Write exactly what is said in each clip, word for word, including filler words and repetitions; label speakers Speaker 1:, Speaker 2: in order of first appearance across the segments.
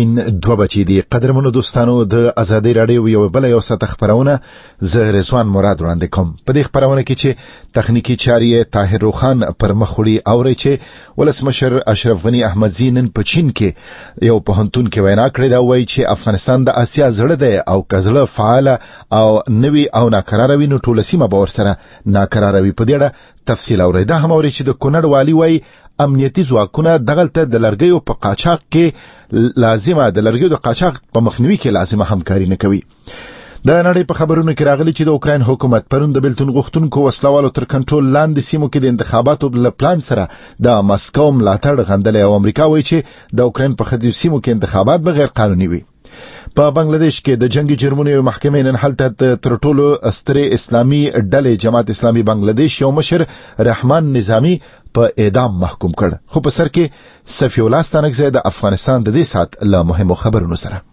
Speaker 1: سپین دوه بچي دي. قدرمنو دوستانو، د ازادي رادیو یو بل یو ساعت خبرونه زه رضوان مراد وړاندې کوم. په دې خبرونه کې چې تخنیکی چاري طاهر روخان پر مخوړي اوري چې ولسمشر اشرف غنی احمدزی نن په چین کې یو پوهنتون کې وینا کړې دا وایي چې افغانستان د اسیا زړه دی او کزله فعال او نوی او ناکراره وي نو ټول سیمه باور سره ناکراره وي. په دې اړه تفصیل اوري. دا هم اوري چې د کونړ والی وایي امنیتي ځواکونه دغلته د لرګیو په قاچاق کې لازمه د لرګیو د قاچاق په مخنیوي کې لازمه همکاري نه کوي. د نړۍ په خبرونو کې راغلي چې د اوکراین حکومت پرون د بیلتون غوښتونکو وسلوالو تر کنټرول لاندې سیمو کې د انتخاباتو له پلان سره د ماسکو ملاتړ غندلې او امریکا وایي چې د اوکراین په ختیځو سیمو کې انتخابات بغیر قانوني وي. په بنگلاديش کې د جنگي جرمونو یو محکمې نن هلته تر ټولو سترې اسلامي ډلې جماعت اسلامي بنگلاديش یو مشر رحمان نظامی په اعدام محکوم کړ. خو په سر کې صفی الله ستانکزی د افغانستان د دې سات له مهمو خبرونو سره.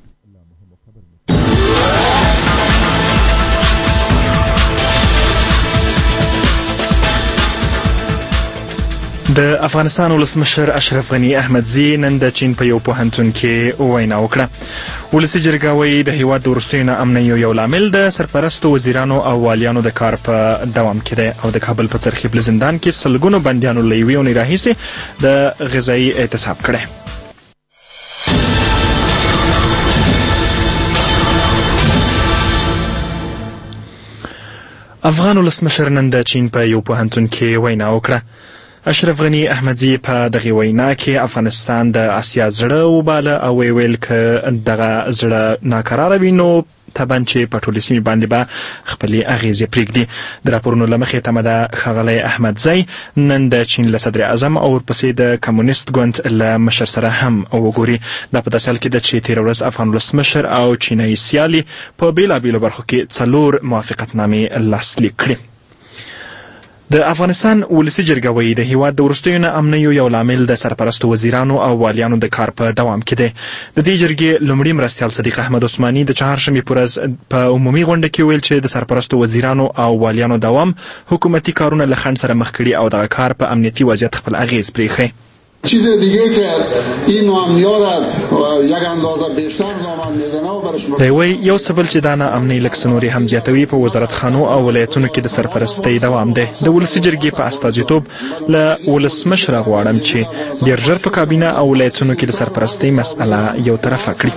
Speaker 2: د افغانستان ولسمشر اشرف غنی احمدزی نن د چین په یو پوهنتون کې وینا وکړه. ولسي جرګه وايي د هیواد د وروستیو ناامنیو یو لامل د سرپرستو وزیرانو او والیانو د کار په دوام کې دی او د کابل په څرخیپل زندان کې سلګونو بندیانو له یوې اونۍ راهیسې د غذایي اعتصاب کړی. افغان ولسمشر نن د چین په یو پوهنتون کې وینا وکړه. اشرف غنی احمدزی په دغه وینا کې افغانستان د اسیا زړه وباله او ویل ک دغه زړه ناکراره وي نو تبان چې په ټولې سیمې باندې به خپلې اغیزې پرېږدي. د راپورونو له مخې تمه ده ښاغلی احمدزی نن د چین له صدر اعظم او ورپسې د کمونیست ګوند له مشر سره هم وګوري. دا په داسې حال کې ده چې تېره ورځ افغان ولسمشر او چینایي سیالي په بېلابېلو برخو کې څلور موافقتنامې لاسلیک کړي. د افغانستان ولسي جرګه وايي د هیواد د وروستیو ناامنیو یو لامل د سرپرستو وزیرانو او والیانو د کار په دوام کې دی. د دې جرګې لومړي مرستیال صدیق احمد عثماني د چهارشنبې په ورځ په عمومي غونډه کې ویل چې د سرپرستو وزیرانو او والیانو دوام حکومتي کارونه له خنډ سره مخ کړي او دغه کار په امنیتي وضعیت خپل اغیز پرېښی.
Speaker 3: چیز دیگه که این ناامنی‌ها را یک اندازه بیشتر دامن میزنه و برش
Speaker 2: دی وی یو څه بل چې دا ناامنۍ لږ څه نورې هم زیاتوي په وزارتخانو او ولایتونو کې د سرپرستۍ دوام دی. د ولسي جرګې په استازیتوب له ولسمشره غواړم چې ډېر ژر په کابینه او ولایتونو کې د سرپرستۍ مسئله یو طرفه کړي.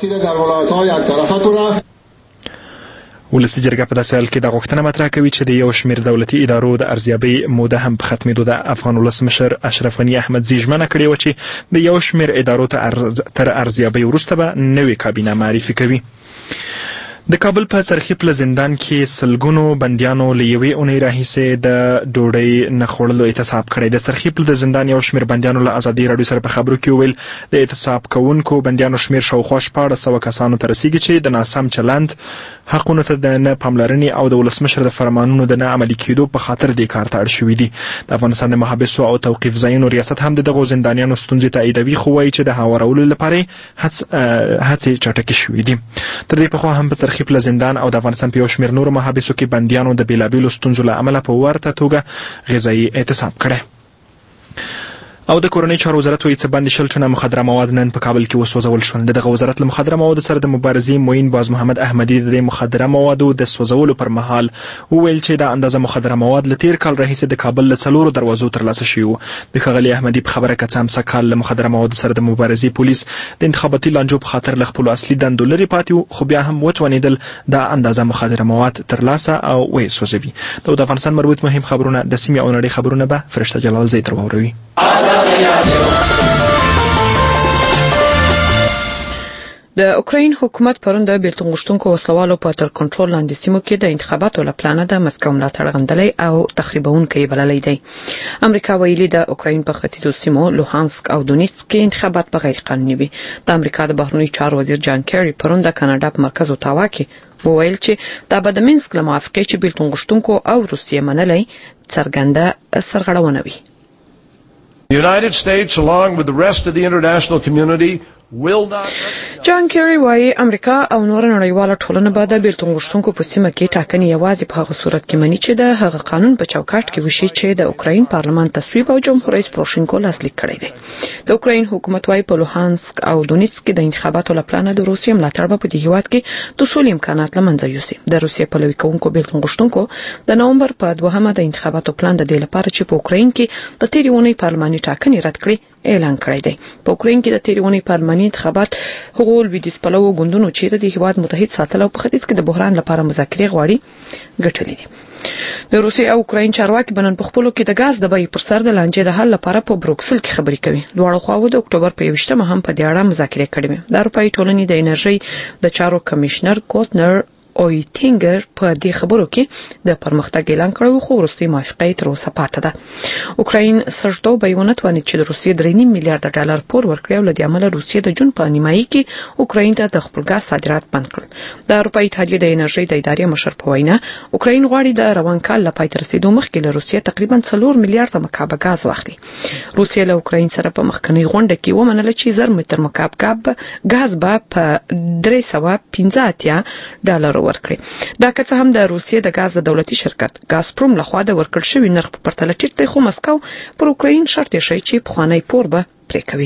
Speaker 2: ولسي جرګه په داسې حال کې دا غوښتنه مطرح کوي چې د یو شمېر دولتي ادارو د ارزیابۍ موده هم په ختمېدو ده. افغان ولسمشر اشرف غني احمدزي ژمنه کړې وه چې د یو شمېر ادارو تر ارزیابۍ وروسته به نوې کابینه معرفي کوي. د کابل په څرخیپل زندان کې سلګونو بندیانو له یوې اونۍ راهیسې د ډوډۍ نه خوړلو اعتصاب کړی. د څرخیپل د زندان یو شمېر بندیانو له ازادي راډیو سره په خبرو کې وویل د اعتصاب کوونکو بندیانو شمېر شاوخوا شپاړس سوه کسانو ته رسیږي چې د ناسم چلند، حقونو ته د نه پاملرنې او د ولسمشر د فرمانونو د نه عملي کېدو په خاطر دې کار ته اړ شوي دي. د افغانستان د محابسو او توقیف ځایونو ریاست هم د دغو زندانیانو ستونزې تاییدوي خو وایي چې د هوارولو لپاره هڅې چټکې شوي دي. تر دې پخوا هم په څرخیپل زندان او د افغانستان په یو شمېر نورو محابسو کې بندیانو د بېلابېلو ستونزو له امله په ورته توګه غذایي اعتصاب کړی. او د کورنۍ چارو وزارت وایي څه باندې شل ټنه مخدره مواد نن په کابل کې وسوځول شول. دغه وزارت له مخدره موادو سره د مبارزې معین باز محمد احمدي د مخدره موادو د سوځولو پر مهال وویل چې دا اندازه مخدره مواد له تیر کال راهیسې د کابل له څلورو دروازو ترلاسه شوي وو. د ښاغلي احمدي په خبره که څه هم سږ کال له مخدره موادو سره د مبارزې پولیس د انتخاباتي لانجو په خاطر له خپلو اصلي دندو لرې پاتې وو خو بیا هم وتوانېدل دا اندازه مخدره مواد ترلاسه او ویې سوځوي. د افغانستان مربوط مهم خبرونه د سیمې او نړۍ خبرونه به فرشته جلال زی تر واوروي.
Speaker 4: د اوکراین حکومت پرون د بیلتون غوښتونکو وسلوالو په تر کنټرول لاندې سیمو کې د انتخاباتو لپاره د مسکو ملاتړ غندلې او تخریبونکي بللې دی. امریکا ویلي د اوکراین په ختیځو سیمو لوهانسک او دونیتسک کې انتخابات په غیر قانوني وي. د امریکا د بهرنیو چارو وزیر جان کیری پرون د کاناډا په مرکز اوتاوا کې وویل چې دا به د مینسک له موافقې چې بیلتون غوښتونکو او روسیې منلې څرګنده سرغړونه وي.
Speaker 5: The United States, along with the rest of the international community,
Speaker 4: جان کیری وايي امریکا او نور نړیواله ټولنه به د بیلتون غوښتونکو په سیمه کې ټاکنې یوازې په هغه صورت کې مني چې د هغه قانون په چوکاټ کې وشي چې د اوکراین پارلمان تصویب او جمهور رئیس پروشینکو لاسلیک کړی دی. د اوکراین حکومت وايي په لوهانسک او دونیتسک کې د انتخاباتو لپاره د روسیې ملاتړ په دې هیواد کې د سولې امکانات لمنځه یوسي. د روسیې پلوي کوونکو بیلتون غوښتونکو د نومبر په دوهمه د انتخاباتو پلان د دې لپاره چې په اوکراین کې د تیرې اونۍ پارلماني ټاکنې رد کړي اعلان کړی دی. په اوکراین کې د تیرې اونۍ پارلماني انتخابات هغو لویدیځ پلوو ګوندونو چې د هیواد متحد ساتل او په ختیځ کې د بحران لپاره مذاکرې غواړي ګټلې دي. د روسیې او اوکراین چارواکي بنن په خپلو کې د غاز د بیې پر سر د لانجې د حل لپاره په بروکسل کې خبرې کوي. دواړو خواوو د اکتوبر په یوویشتمه هم په دې اړه مذاکرې کړې وې. د اروپایي ټولنې د انرژي د چارو کمشنر کوتنر اویټینګر په دې خبرو کې د پرمختګ اعلان کړو خو وروستي موافقه تر اوسه پاتې ده. اوکراین سجدو بیونه تواني چې د روسیې درې نیم میلیارډ ډالر پور ورکړي او لدې عمله روسیې د جون په نیمایي کې اوکراین ته د خپل غاز صادرات بند کړل. د اروپایي اتحادیې د انرژي د ادارې مشر په وینا اوکراین غواړي د روان کال لپاره تر رسیدو مخکې له روسیې تقریبا څلور میلیارډ مکعب غاز واخلي. روسیې له اوکراین سره په مخکنی غونډه کې ومنله چې زر متر مکعب غاز به په درې سوه پنځه اتیا ډالر ورکړي. دا که څه هم د روسیې د غاز د دولتي شرکت غازپروم لخوا د ورکړل شوی نرخ په پرتله ټیټ دی خو مسکو پر اوکراین شرط یې شي چې پخوانی پور به پرې کوي.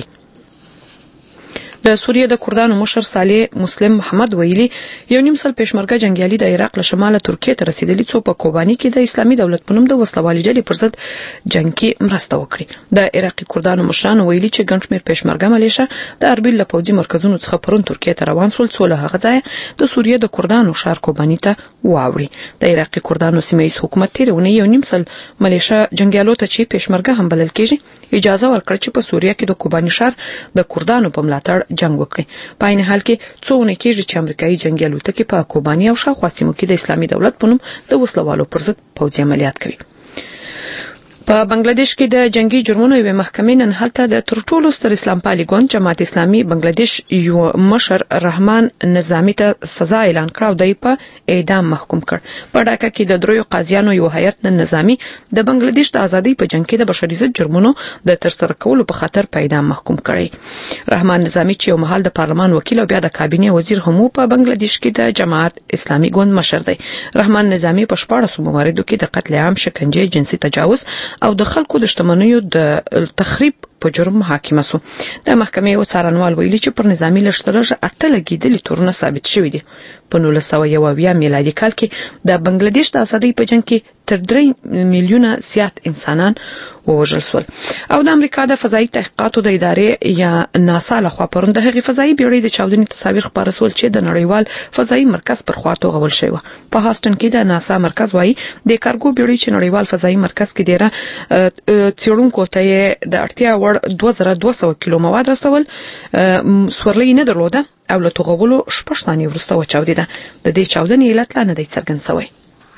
Speaker 4: د سوریې د کردانو مشر صالح مسلم محمد ویلي یو نیم سل پېشمرګه جنگیالي د عراق له شماله ترکیې ته رسیدلي څو په کوبانی کې د اسلامي دولت په نوم د وسلوالي ډلې پر ضد جنگ کې مرسته وکړي. د عراقي کردانو مشرانو ویلي چې ګڼ شمېر پېشمرګه ملیشه د اربیل له پوځي مرکزونو څخه پرون ترکیې ته روان شول څو له هغه ځایه د سوریې د کردانو ښار کوبانی ته واوړي. د عراقي کردانو سیمه ییز حکومت تیرونه یو نیم سل ملیشه جنگیالو ته چې پېشمرګه هم بلل کېږي اجازه ورکړه چې په سوریه کې د کوبانی ښار د کردانو په ملاتړ جنگ وکړي. په عین حال کې څو ونه کېږي چې امریکایي جنگي الوتکې په کوبانی او شاوخوا سیمو کې د اسلامي دولت په نوم د وسلوالو پر ضد پوځي عملیات کوي. په بنگلاديش کې د جنگي جرمونو یوه محکمې نن هلته د تر ټولو ستر اسلام پالي ګوند جماعت اسلامي بنگلاديش یو مشر رحمان نظامی ته سزا اعلان کړ او دای په اعدام محکوم کړ. په ډاکا کې د دریو قاضیانو یو هیئت نن نظامی د بنگلاديش د ازادۍ په جنگ کې د بشري ضد جرمونو د ترسره کولو په خاطر په اعدام محکوم کړی. رحمان نظامی چې یو مهال د پارلمان وکیل او بیا د کابینې وزیر هم په بنگلاديش کې د جماعت اسلامي ګوند مشر دی. رحمان نظامی په شپاړسو مواردو کې د قتل عام، شکنجه، جنسي تجاوز او د خلکو د شتمنیو د تخریب په جرم محاکمه سو. د محکمې یو څارنوال ویلي چې پر نظامی لښکرغه اته لګیدلي تورونه ثابت شوي دي. په نولس سوه یو اویا میلادي کال کې د بنگلاديش د ازادۍ په جنگ کې تر درې میلیونه زیات انسانان ووژل شول. او د امریکا د فضایي تحقیقاتو د ادارې یا ناسا لخوا پرون د هغې فضایي بیړۍ د چاودنې تصاویر خپاره شول چې د نړیوال فضایي مرکز پر خوا توغول شوی و. په هاستن کې د ناسا مرکز وایي د کارګو بیړۍ چې نړیوال فضایي مرکز کې ډیره څېړونکو ته د اړتیا وړ دوه زره دوه سوه کیلو مواد رسول سورلۍ نه درلوده او له توغولو شپږ ثانیې وروسته وچاودېده. د دې چاودنې علت لا نه دی څرګند شوی.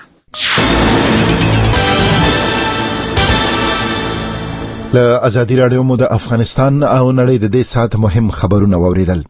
Speaker 1: له ازادي راډیو مو د افغانستان او نړۍ د دې سات مهم خبرونه واوریدل.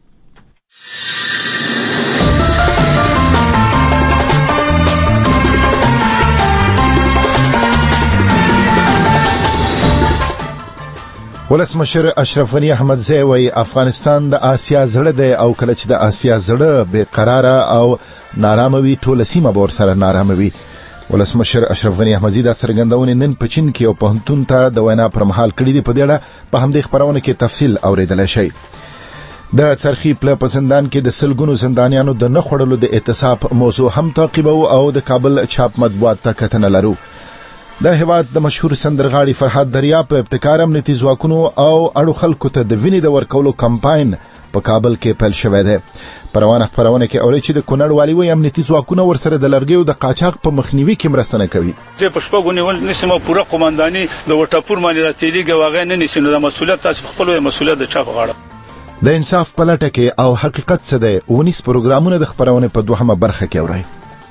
Speaker 1: ولسمشر اشرف غنی احمدزی وایي افغانستان د آسیا زړه دی او کله چې د آسیا زړه بے قراره او نارامه وي ټوله سیمه به ورسره نارامه وي. ولسمشر اشرف غنی احمدزی دا څرګندونه نن په چین کې یو پوهنتون ته د وینا پر مهال کړې دي. په دې اړه په همدې خبرونه کې تفصیل اوریدل شي. د څرخي پله په زندان کې د سلګونو زندانیانو د نه خوړلو د اعتصاب موضوع هم تعقیبو او د کابل چاپ مطبوعات ته کتنه لرو. د هیواد د مشهور سندرغاړي فرحات دریا په ابتکار امنیتي ځواکونو او اړو خلکو ته د وینې د ورکولو کمپاین په کابل کې پیل شوی دی. پروانه خبرونه کې اوري چې د کونړ والي وي امنیتي ځواکونه ورسره د لرګیو د قاچاق په مخنیوي کې مرسته نه کوي.
Speaker 5: چې په شپږو نیول نسمه پوره قومنداني د وټاپور باندې راتېږي واغې نه نشي نو د مسولیت تاسو خپل مسولیت د چا په غاړه.
Speaker 1: د انصاف په لټه کې او حقیقت څه دی ونیس پروګرامونه د خبرونه په دوهمه برخه کې اوري.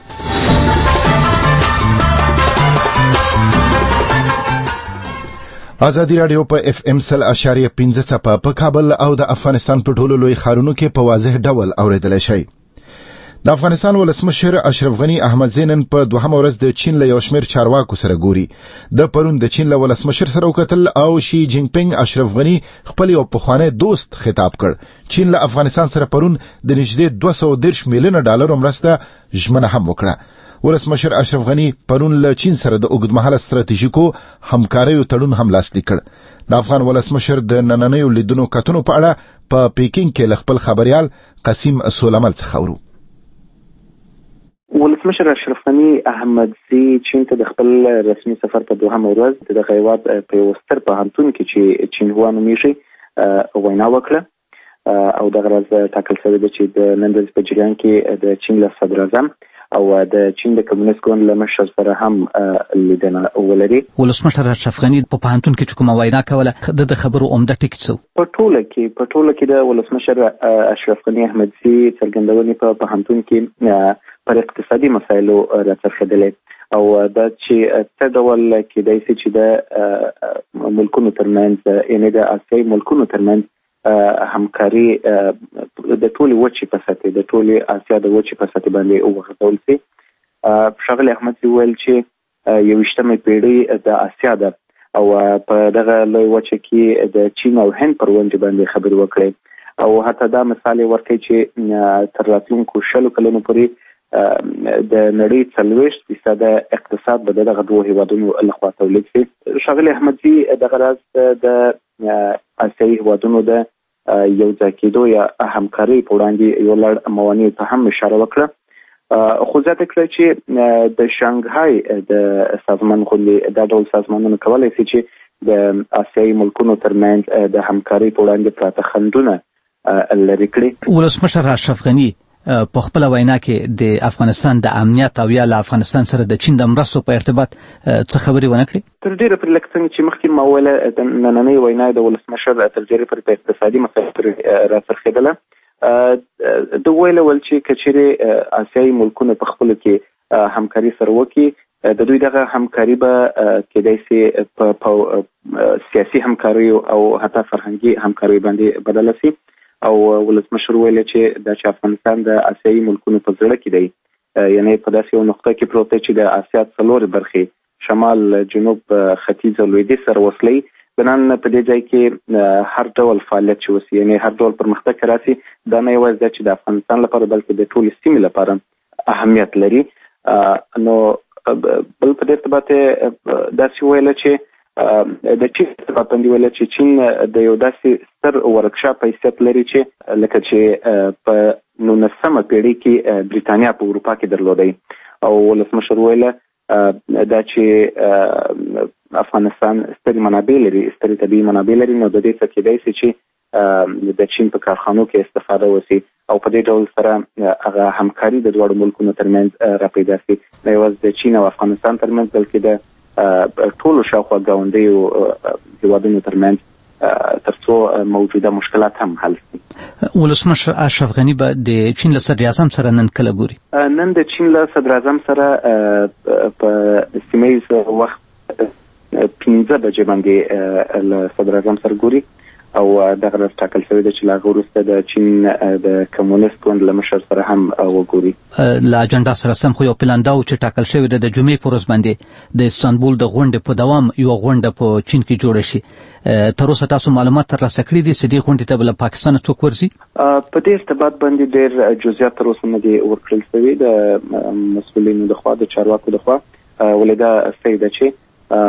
Speaker 1: ازادي راډیو په اف ام سل اشاریه پنځه څپه په کابل او د افغانستان په ټولو لوی ښارونو کې په واضح ډول اوریدل شي. د افغانستان ولسمشر اشرف غنی احمد زینن په دوهمه ورځ د چین له یو شمېر چارواکو سره ګوري. د پرون د چین له ولسمشر سره وکتل او شي جین پینګ اشرف غنی خپل یو پخوانی دوست خطاب کړ. چین له افغانستان سره پرون د نږدې دوه سوه دېرش میلیونه ډالر مرسته ژمنه هم وکړه. ولسمشر اشرف غنی پرون له چین سره د اوږدمهاله ستراتیژیکو همکاریو تړون هم لاسلیک کړ. د افغان ولسمشر د نننیو لیدونو کتنو په اړه په پیکینګ کې له خپل خبريال قاسم سولمل څخه اورو.
Speaker 6: ولسمشر اشرف غنی احمد زی چین ته د خپل رسمي سفر په دوهمه ورځ د هیواد په یو ستر پوهنتون کې چې چین هوا نومیږي وینا وکړه او د غرض ټاکل شوی دی چې د نن ورځې په جریان کې د چین له صدر اعظم او د چین د کمونیست ګوند له مشر سره هم لیدنه ولري.
Speaker 7: ولسمشر اشرف غنی په پوهنتون کې کومه وینا کوله د خبرو عمده ټکی څه
Speaker 6: په ټوله کې په ټوله کې د ولسمشر اشرف غنی احمد زی څرګندونې په پوهنتون کې پر اقتصادي مسایلو راڅرخېدلې او دا چې څه ډول کېدای شي چې د ملکونو ترمنځ یعنې د آسیایي ملکونو ترمنځ همکاري د ټولې وچې په سطحې د ټولې آسیا د وچې په سطحې باندې وغځول شي. ښاغلی احمد زی ویل چې یوویشتمه پیړۍ د آسیا ده او په دغه لوی وچه کې د چین او هند پر ونډې باندې خبرې وکړې او حتی دا مثال ورکړي چې تر راتلونکو شلو کلونو پورې د نړۍ څلوېښت فیصده اقتصاد به دغه دوه هیوادونو لخوا تولید شي. ښاغلی احمد زی دغه راز د آسیایي هیوادونو د یو ځای کېدو یا همکارۍ په وړاندې یو لړ موانعو ته هم اشاره وکړه خو زیاته کړه چې د شانګهای د سازمان غوندې دا ډول سازمانونه کولی شي چې د آسیایي ملکونو ترمنځ د همکارۍ په وړاندې پراته خنډونه لرې کړي.
Speaker 7: ولسمشر اشرف غنی په خپل وینا کې د افغانستان د امنیت او یا له افغانستان سره د چین د مرستو په ارتباط څه خبرې ونه کړې؟
Speaker 6: تر ډېره پورې لکه څنګه چې مخکې ما وویله د نننۍ وینا د ولسمشر تر ډېرې پورې په اقتصادي مسایلو پورې راڅرخېدله. ده ویله ول چې که چیرې آسیایي ملکونه په خپلو کې همکاري سره وکړي د دوی دغه همکاري به کېدای شي په سیاسي همکاریو او حتی فرهنګي همکاریو باندې بدله شي او ولسمشر ویل چې د افغانستان د آسیایي ملکونو په زړه کې دی یعنی په داسې یو نقطه کې پروت دی چې د آسیا څلورې برخې شمال جنوب ختیځ او لویدیځ سره وصلوي. بنان په دې ځای کې هر ډول فعالیت چې وشي یعنی هر ډول پرمختګ راسي دا نه یوازې ده چې د افغانستان لپاره بلکې د ټولې سیمې لپاره اهمیت لري. نو بل په دې ارتباط داسې ویله چې د چین په باندې ویل چې چین د یو داسې ستر ورکشاپ حیثیت لري چې لکه چې په نولسمه پیړۍ کې بریتانیا په اروپا کې درلودی او ولسمشر ویل دا چې افغانستان سترې منابع لري سترې طبیعي منابع لري نو د دې څخه کېدای شي چې د چین په کارخانو کې استفاده وشي او په دې ډول سره هغه همکاري د دواړو ملکونو ترمنځ راپیدا شي نه یوازې د چین او افغانستان ترمنځ بلکې د ټولو شاوخوا ګاونډیو هیوادونو ترمنځ تر څو موجوده مشکلات هم حل شي.
Speaker 7: ولسمشر اشرف غنی به د چین له صدر اعظم سره نن کله ګوري؟
Speaker 6: نن د چین له صدر اعظم سره په سیمه ییز وخت پنځه بجې باندې له صدر اعظم سره ګوري او دغه ورځ ټاکل شوې ده چې له هغه وروسته د چین د کمونیست ګوند له مشر سره هم وګوري.
Speaker 7: له اجنډا سره سم خو یو پلان دا و چې ټاکل شوې ده د جمعې په ورځ باندې د استانبول د غونډې په دوام یوه غونډه په چین کې جوړه شي. تر اوسه تاسو معلومات ترلاسه کړي دي چې دې غونډې ته به له پاکستانه څوک ورځي؟
Speaker 6: په دې ارتباط باندې ډېر جزئیات تر اوسه نه دي ورکړل شوي د مسؤلینو لخوا د چارواکو لخوا ولې دا صحیح ده چې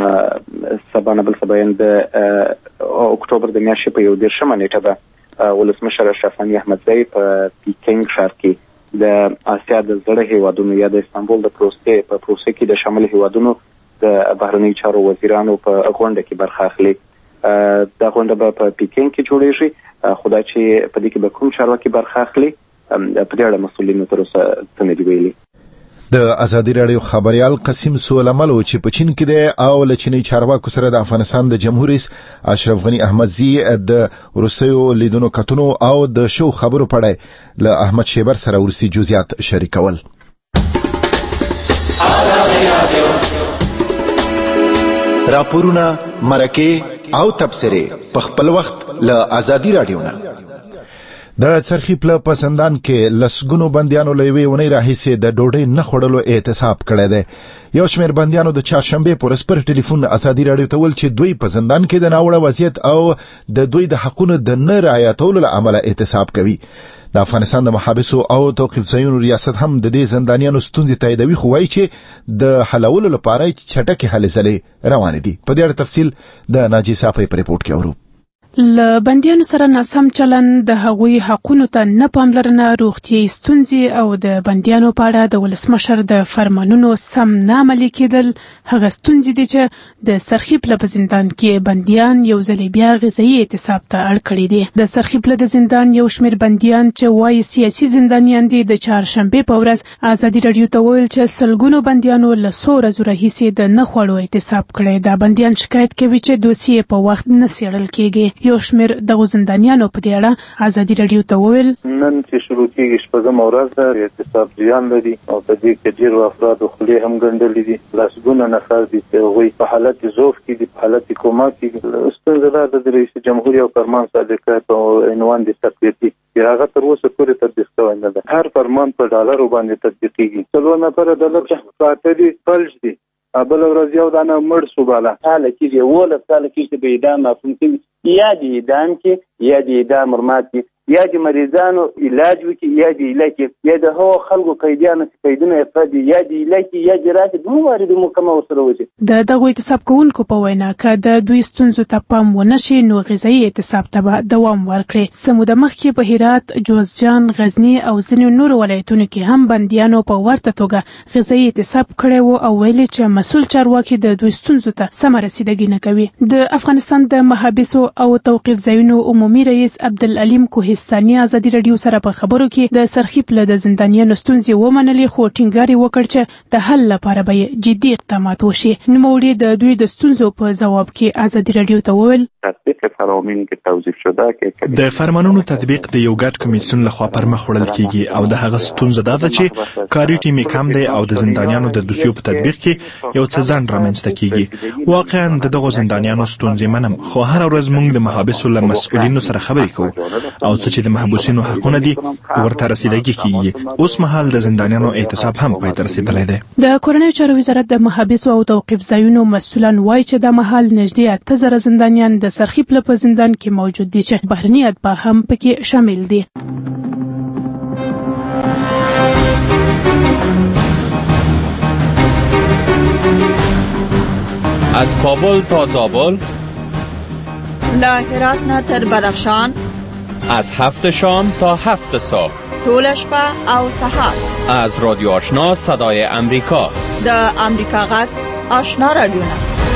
Speaker 6: سبا نه بل سبا د اکتوبر د میاشتې په یو دېرشمه نیټه به ولسمشر اشرف غنی احمدزی په پیکینګ ښار کې د آسیا د زړه هیوادونو یا د استانبول د پروسې په پروسې کې د شامل هیوادونو د بهرنیو چارو وزیرانو په غونډه کې برخه اخلي. دا غونډه به په پیکینګ کې جوړیږي خو دا چې په دې کې به کوم چارواکي برخه اخلي په دې اړه مسؤلینو تر اوسه څه نه دي ویلي.
Speaker 1: د ازادي راډیو خبريال قاسم سولمل چې په چین کې دی او له چینی چارواکو سره د افغانستان د جمهور رئیس اشرف غنی احمدزی د روسیو لیدونو کتنو او د شو خبرو پړای له احمد شیبر سره ورسي جزئیات شریکول. راپورونه مرکه او تبصره په خپل وخت له ازادي راډیو نه د څرخي پله په زندان کې لسګونو بندیانو له یوې اونۍ راهیسې د ډوډۍ نه خوړلو اعتصاب کړی دی. یو شمېر بندیانو د چهارشنبې په ورځ پر ټلیفون ازادي راډیو ته ویل چې دوی په زندان کې د ناوړه وضعیت او د دوی د حقونو د نه رعایتولو له امله اعتصاب کوي. د افغانستان د محابسو او توقیف ځایونو ریاست هم د دې زندانیانو ستونزې تاییدوي، خو وایي چې د حلولو لپاره چټکې هلې ځلې روانې دي. په دې اړه تفصیل د ناجي صافی په ریپورت کې اورو.
Speaker 8: له بندیانو سره ناسم چلند، د هغوی حقونو ته نه پاملرنه، روغتیايي ستونزې او د بندیانو په اړه د ولسمشر د فرمانونو سم نه عملي کېدل هغه ستونزې دي چې د سرخي پله په زندان کې بندیان یو ځل بیا غذایي اعتصاب ته اړ کړي دي. د سرخي پله د زندان یو شمېر بندیان چې وایي سیاسي زندانیان دي د چهارشنبې په ورځ ازادي راډیو ته وویل چې سلګونو بندیانو له څو ورځو راهیسې د نه خوړو اعتصاب کړی. دا بندیان شکایت کوي چې دوسیې په وخت نه څېړل کېږي. یو شمېر دغو زندانیانو په دې اړه ازادي راډیو ته وویل
Speaker 9: نن چې شروع کېږي شپږمه ورځ ده، اعتصاب جریان لري او په دې کې ډېرو افرادو خولې هم ګنډلې دي. لسګونه نفر دي چې هغوی په حالت ضعف کې دي، په حالت کوما کې دي. ستونزه دا ده د رئیس جمهور یو فرمان صادر کړی په عنوان د تطبیقي چې هغه تر اوسه پورې تطبیق شوی نه ده. هر فرمان په ډالرو باندې تطبیقېږي. څلور نفره عدالت قاتلي فلج دي، بل ورځ یو دانه مړ شو بالا حاله کېږي اوولس کاله کېږي به اعدام محکوم کوي، یا د اعدام کې یا د اعدام مرمات کې یا د مریضانو علاج وکړي یا د علاج کې یا د هغو خلکو قیدیانو چې قیدونه یې کړي یا د علاج کې یا د راشي دوه وارې د محکمه ورسره وشي.
Speaker 8: د دغو اعتصاب کوونکو په وینا که د دوی ستونزو ته پام ونه شي نو غذایي اعتصاب ته به دوام ورکړي. څه موده مخکې په هرات، جوزجان، غزني او ځینو نورو ولایتونو کې هم بندیانو په ورته توګه غذایي اعتصاب کړی و او ویلي چې مسؤل چارواکي د دوی ستونزو ته سمه رسیدګي نه کوي. د افغانستان د محابسو او توقیف ځایونو عمومي رئیس عبدالعلیم کوهستاني ازادي راډیو سره په خبرو کې د سرخي پله د زندانیانو ستونزې ومنلې، خو ټینګار یې وکړ چې د حل لپاره به جدي اقدامات وشي. نوموړي د دوی د ستونزو په ځواب کې ازادي راډیو ته وویل
Speaker 10: تطبیق فرامین کې توضیح شده کې
Speaker 2: د فرمانونو تطبیق د یو ګډ کمیسیون لخوا پر مخ وړل کیږي او د هغه ستونزه دا ده چې کاري ټیم کم دی او د زندانیانو د دوسیو په تطبیق کې یو څه ځنډ رامنځته کیږي. واقعا د دغو زندانیانو ستونزې منم، خو هر ورځ موږ د محابسو له مسؤلینو سره خبرې کوو او څه چې د محبوسینو حقونه دي ورته رسیدګي کیږي. اوس مهال د زندانیانو اعتصاب هم پای ته رسیدلی دی.
Speaker 8: د کورنیو چارو وزارت د محابسو او توقیف ځایونو مسؤلان وایي چې د مهال نږدې اته زره زندانیان د سرخي پله په زندان کې موجود دي چې بهرني اتباع هم پکې شامل دي.
Speaker 11: از کابل تا زابل،
Speaker 12: له هرات نه تر بدخشان،
Speaker 11: از هفت شام تا هفت صبح،
Speaker 12: طول شپه او سحر،
Speaker 11: از رادیو آشنا صدای امریکا،
Speaker 12: د امریکا غږ آشنا رادیو.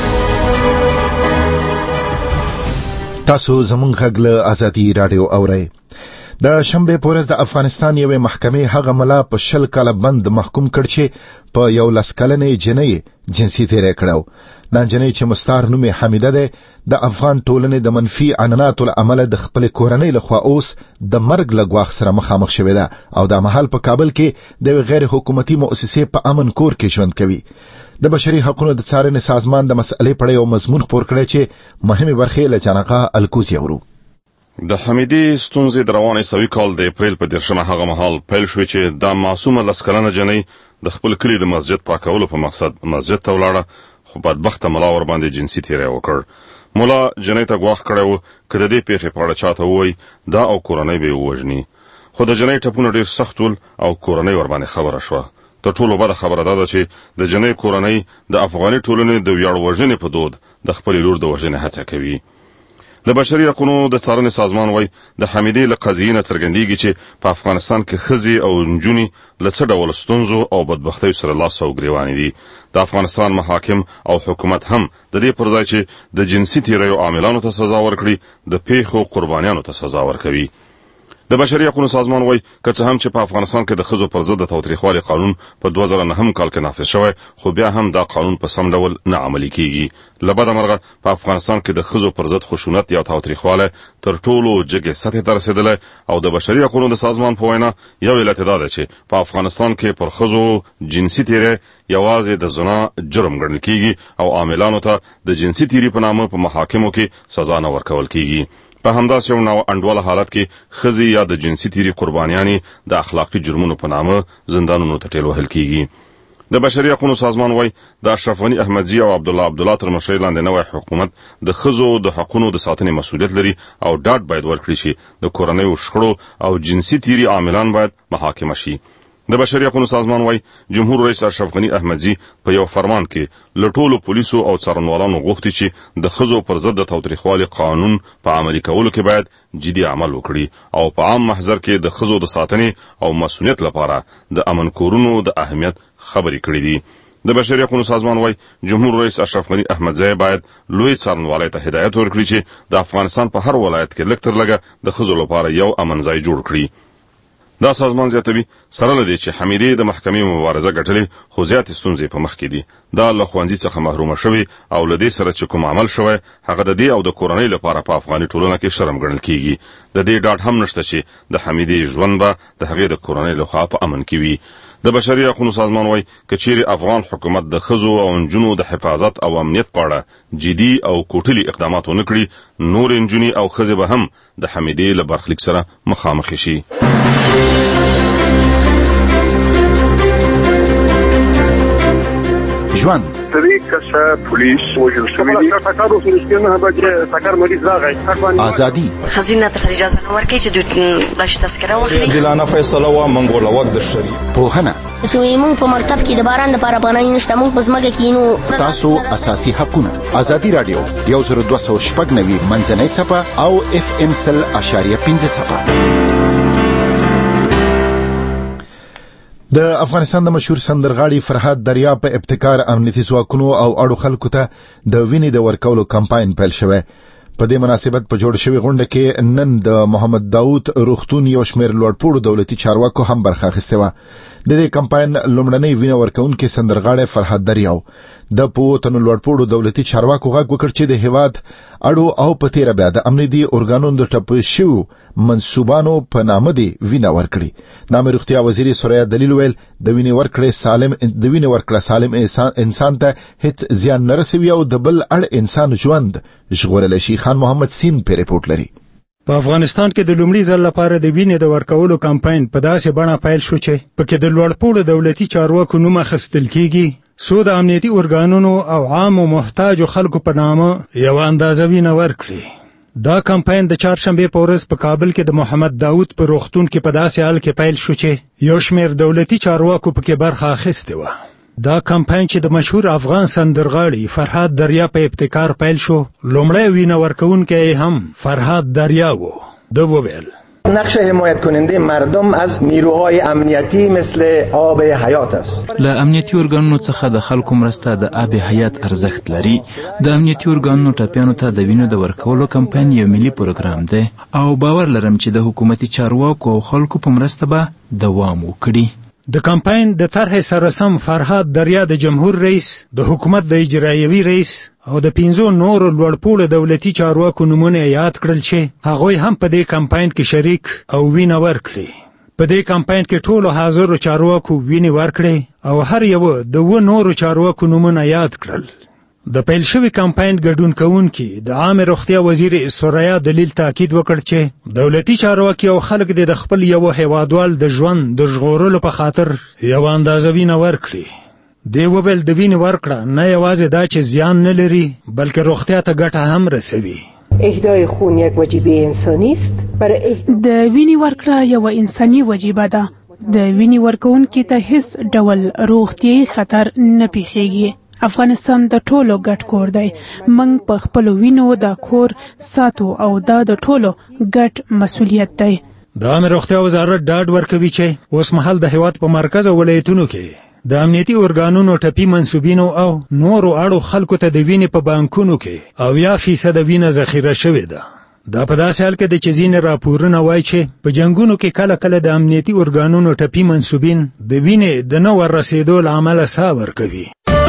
Speaker 1: تاسو زمونږ غږ له ازادي راډیو اورئ. د شنبې په ورځ د افغانستان یوې محکمې هغه ملا په شل کاله بند محکوم کړ چې په یو لس کلنې جنۍ جنسي تیری کړو. دا جنۍ چې مستعار نوم یې حمیده دی د افغان ټولنې د منفي عنعناتو له امله د خپلې کورنۍ لخوا اوس د مرګ له ګواښ سره مخامخ شوې ده او دا مهال په کابل کې د یوې غیر حکومتي مؤسسې په امن کور کې ژوند کوي. د بشري حقوقو د څارنې سازمان د مسئلې په اړه یو مضمون خپور کړی چې مهمې برخې له جانقه الکوزي اورو.
Speaker 13: د حمیدي ستونزې د روان عیسوي کال د اپریل په دیرشمه هغه مهال پیل شوې چې دا معصومه لس کلنه جنۍ د خپل کلي د مسجد پاکولو په مقصد مسجد ته ولاړه، خو بدبخته ملا ور باندې جنسي تیری وکړ. مولا جنۍ ته ګواښ کړی و که د دې پیښې په اړه چاته ووایي دا او کورنۍ به یې ووژني، خو د جنۍ ټپونه ډېر سخت ول او کورنۍ ور باندې خبره شوه. تر ټولو بده خبره دا ده چې د جنۍ کورنۍ د افغاني ټولنې د ویاړ وژنې په دود د خپلې لور د وژنې هڅه کوي. د بشري حقوقو د څارنې سازمان وایي د حمیدې له قضیې نه څرګندېږي چې په افغانستان کې ښځې او نجونې له څه ډول ستونزو او بدبختیو سره لاس او ګریوانې دي. د افغانستان محاکم او حکومت هم د دې پر ځای چې د جنسي تیریو عاملانو ته سزا ورکړي د پیښو قربانیانو ته سزا ورکوي. د بشري حقوقو سازمان وایي که څه هم چې په افغانستان کې د ښځو پر ضد د تاوتریخوالي قانون په دوه زره نهم کال کې نافذ شوی، خو بیا هم دا قانون په سم ډول نه عملي کیږي. له بده مرغه په افغانستان کې د ښځو پر ضد خشونت یا تاوتریخوالی تر ټولو جګې سطحې ته رسېدلی او د بشري حقوقو د سازمان په وینا یو علت دا دی چې په افغانستان کې پر ښځو جنسي تیری یوازې د زنا جرم ګڼل کیږي او عاملانو ته د جنسي تیری په نامه په محاکمو کې سزا نه ورکول کیږي. په همداسې یو نو انډول حالت کې خزي یا د جنسي تیری قربانیانی د اخلاقی جرمونو په نامه زندانونو ته ټیل وهل کیږي. د بشري حقوقو سازمان وای د اشرف غنی احمدزی او عبد الله عبد الله تر مشرۍ لاندې نوې حکومت د خزو د حقوقو د ساتنې مسؤلیت لري او ډاډ باید ورکړي شي د کورنۍ شخړو او جنسي تیری عاملان باید محاکمه شي. د بشري حقوقو سازمان وای جمهور رئیس اشرف غنی احمدزی په یو فرمان کې لټولو پولیسو او څارنوالانو غوښتي چې د خزو پر ضد د تاوتریخوالي قانون په عملي کولو کې باید جدي عمل وکړي او په عام محضر کې د خزو د ساتنې او مسؤلیت لپاره د امن کورونو د اهمیت خبرې کړې دي. د بشري حقوقو سازمان وای جمهور رئیس اشرف غنی احمدزی باید لوی څارنوالۍ ته هدایت ورکړي چې د افغانستان په هر ولایت کې لکتر لګه د خزو لپاره یو امن ځای جوړ کړي. دا سازمان زیاتوي سره لدی چې حمیدې د محکمې مبارزه ګټلې خو زیات ستونزې په مخ کې دي. دا له ښوونځي څخه محروم شوی او لدی سره چې کوم عمل شوی هغه د دې او د کورنۍ لپاره په افغاني ټولنه کې شرم ګڼل کیږي. د دې ډاډ هم نشته چې د حمیدې ژوند به د هغې د کورنۍ لخوا په امن کې وي. د بشري حقوقو سازمان وای کچېری افغان حکومت د خزو او انجونو د حفاظت او امنیت په اړه جدي او کوټلي اقدامات ونکړي نور انجونی او خزه به هم د حمیدې له برخلیک سره مخامخ شي.
Speaker 1: ژوند
Speaker 14: طریق کسا پولیس وجل شوی دی تاکارو سرشتونه به تاکار مریض راغی
Speaker 1: ازادي
Speaker 15: خزینه تر اجازه ورکړي چې د لاش تذکره واخلي
Speaker 16: دلانه فیصله و منګول وخت د شری
Speaker 1: پوهنه
Speaker 17: چې موږ په مرتب کې د باران لپاره پناه نشته موږ پس مګه کینو
Speaker 1: تاسو اساسي حقونه ازادي رادیو یو زر دوه سوه شپږ نوي منځنۍ صفه او اف ام سل اشاریه پنځه صفه. د افغانستان د مشهور سندرغاړي فرهاد دریا په ابتکار امنیتي ځواکونو او اړو خلکو ته د وینې د ورکولو کمپاین پیل شوی. په دې مناسبت په جوړ شوی غونډه کې نن د محمد داوود روغتون یو شمېر لوړپوړو دولتي چارواکو هم برخه اخیستې وه. د دې کمپاین لومړنۍ وینه ورکوونکی سندرغاړی فرهاد دریا د په تنو لوړپوړو دولتي چارواکو غږ وکړ چې د هیواد اړو او په تیره بیا د امنیتي ارګانونو د ټپ شویو منصوبانو په نامه دی وینه ورکړي. د عامه روغتیا وزیر سوریا دلیل ویل د وینې ورکړې سالم د وینې ورکړه سالم انسان ته هیڅ زیان نه رسوي او د بل اړ انسان ژوند ژغورلی شي. خان محمد سین په ریپورت لري.
Speaker 18: په افغانستان کې د لومړي ځل لپاره د وینې د ورکولو کمپاین په داسې بڼه پیل شو چې پکې د لوړپوړو دولتي چارواکو نوم اخیستل کیږي څو د امنیتي ارګانونو او عامو محتاجو خلکو په نامه یو اندازه وینه ورکړي. دا کمپاین د چهارشنبې په ورځ په کابل کې د محمد داوود په روغتون کې په داسې حال کې پیل شو چې یو شمېر دولتي چارواکو پکې برخه اخیستې وه. دا کمپاین چې د مشهور افغان سندرغاړي فرهاد دریا په ابتکار پیل شو لومړی وینه ورکوونکی هم فرهاد دریا و. ده وویل
Speaker 19: نقش حمایت کننده مردم از نیروهای امنیتی مثل آب حیات است.
Speaker 20: له امنیتي ارګانونو څخه د خلکو مرسته د آب حیات ارزښت لري. د امنیتي ارګانونو ټپیانو ته د وینو د ورکولو کمپاین یو ملي پروګرام دی او باور لرم چې د حکومتي چارواکو او خلکو په مرسته به دوام وکړي.
Speaker 18: د کمپاین د طرح سره سم فرهاد دریا د جمهور رئیس، د حکومت د اجرایوي رئیس او د پنځو نورو لوړپوړو دولتي چارواکو نومونه یاد کړل چې هغوی هم په دې کمپاین کې شریک او وینه ورکړي. په دې کمپاین کې ټولو حاضرو چارواکو وینه ورکړي او هر یو د و نورو چارواکو نومونه یاد کړل. د پیل شوی کمپاین ګډون کوونکي د عامه روغتیا وزیر سوریا دلیل تاکید وکړ چې دولتي چارواکي او خلک د خپل یو هیوادوال د ژوند د ژغورلو په خاطر یو اندازه وینه ورکړي. دی وویل د وینې ورکړه نه یوازې دا چې زیان نه لري بلکې روغتیا ته ګټه هم رسوي.
Speaker 21: اهدای خون یک وجیبه انسانی است. برای
Speaker 8: د وینې ورکړه یو انساني وجیبه ده. د وینې ورکوونکي ته هیڅ ډول روغتیايي خطر نه پیښیږي. افغانستان د ټولو ګډ کور دی. موږ په خپل وینو د کور ساتو او دا د ټولو ګډ مسؤلیت دی.
Speaker 18: د عامه روغتیا وزارت ډاډ ورکوي چې اوس مهال د هیواد په مرکز او ولایتونو کې د امنیتي ارګانونو ټپي منسوبینو او نورو اړو خلکو ته د وینې په بانکونو کې اویا فیصده وینه ذخیره شوې ده. دا په داسې حال کې د چې ځینې راپورونه وایي چې په جنګونو کې کله کله د امنیتي ارګانونو ټپي منسوبین د وینې د نه وررسېدو له امله ساه ورکوي.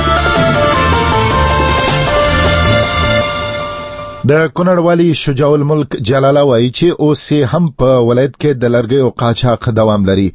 Speaker 1: د کونړ والي شجاع الملک جلاله وایي چې اوس هم په ولایت کې د لرګیو قاچاق دوام لري.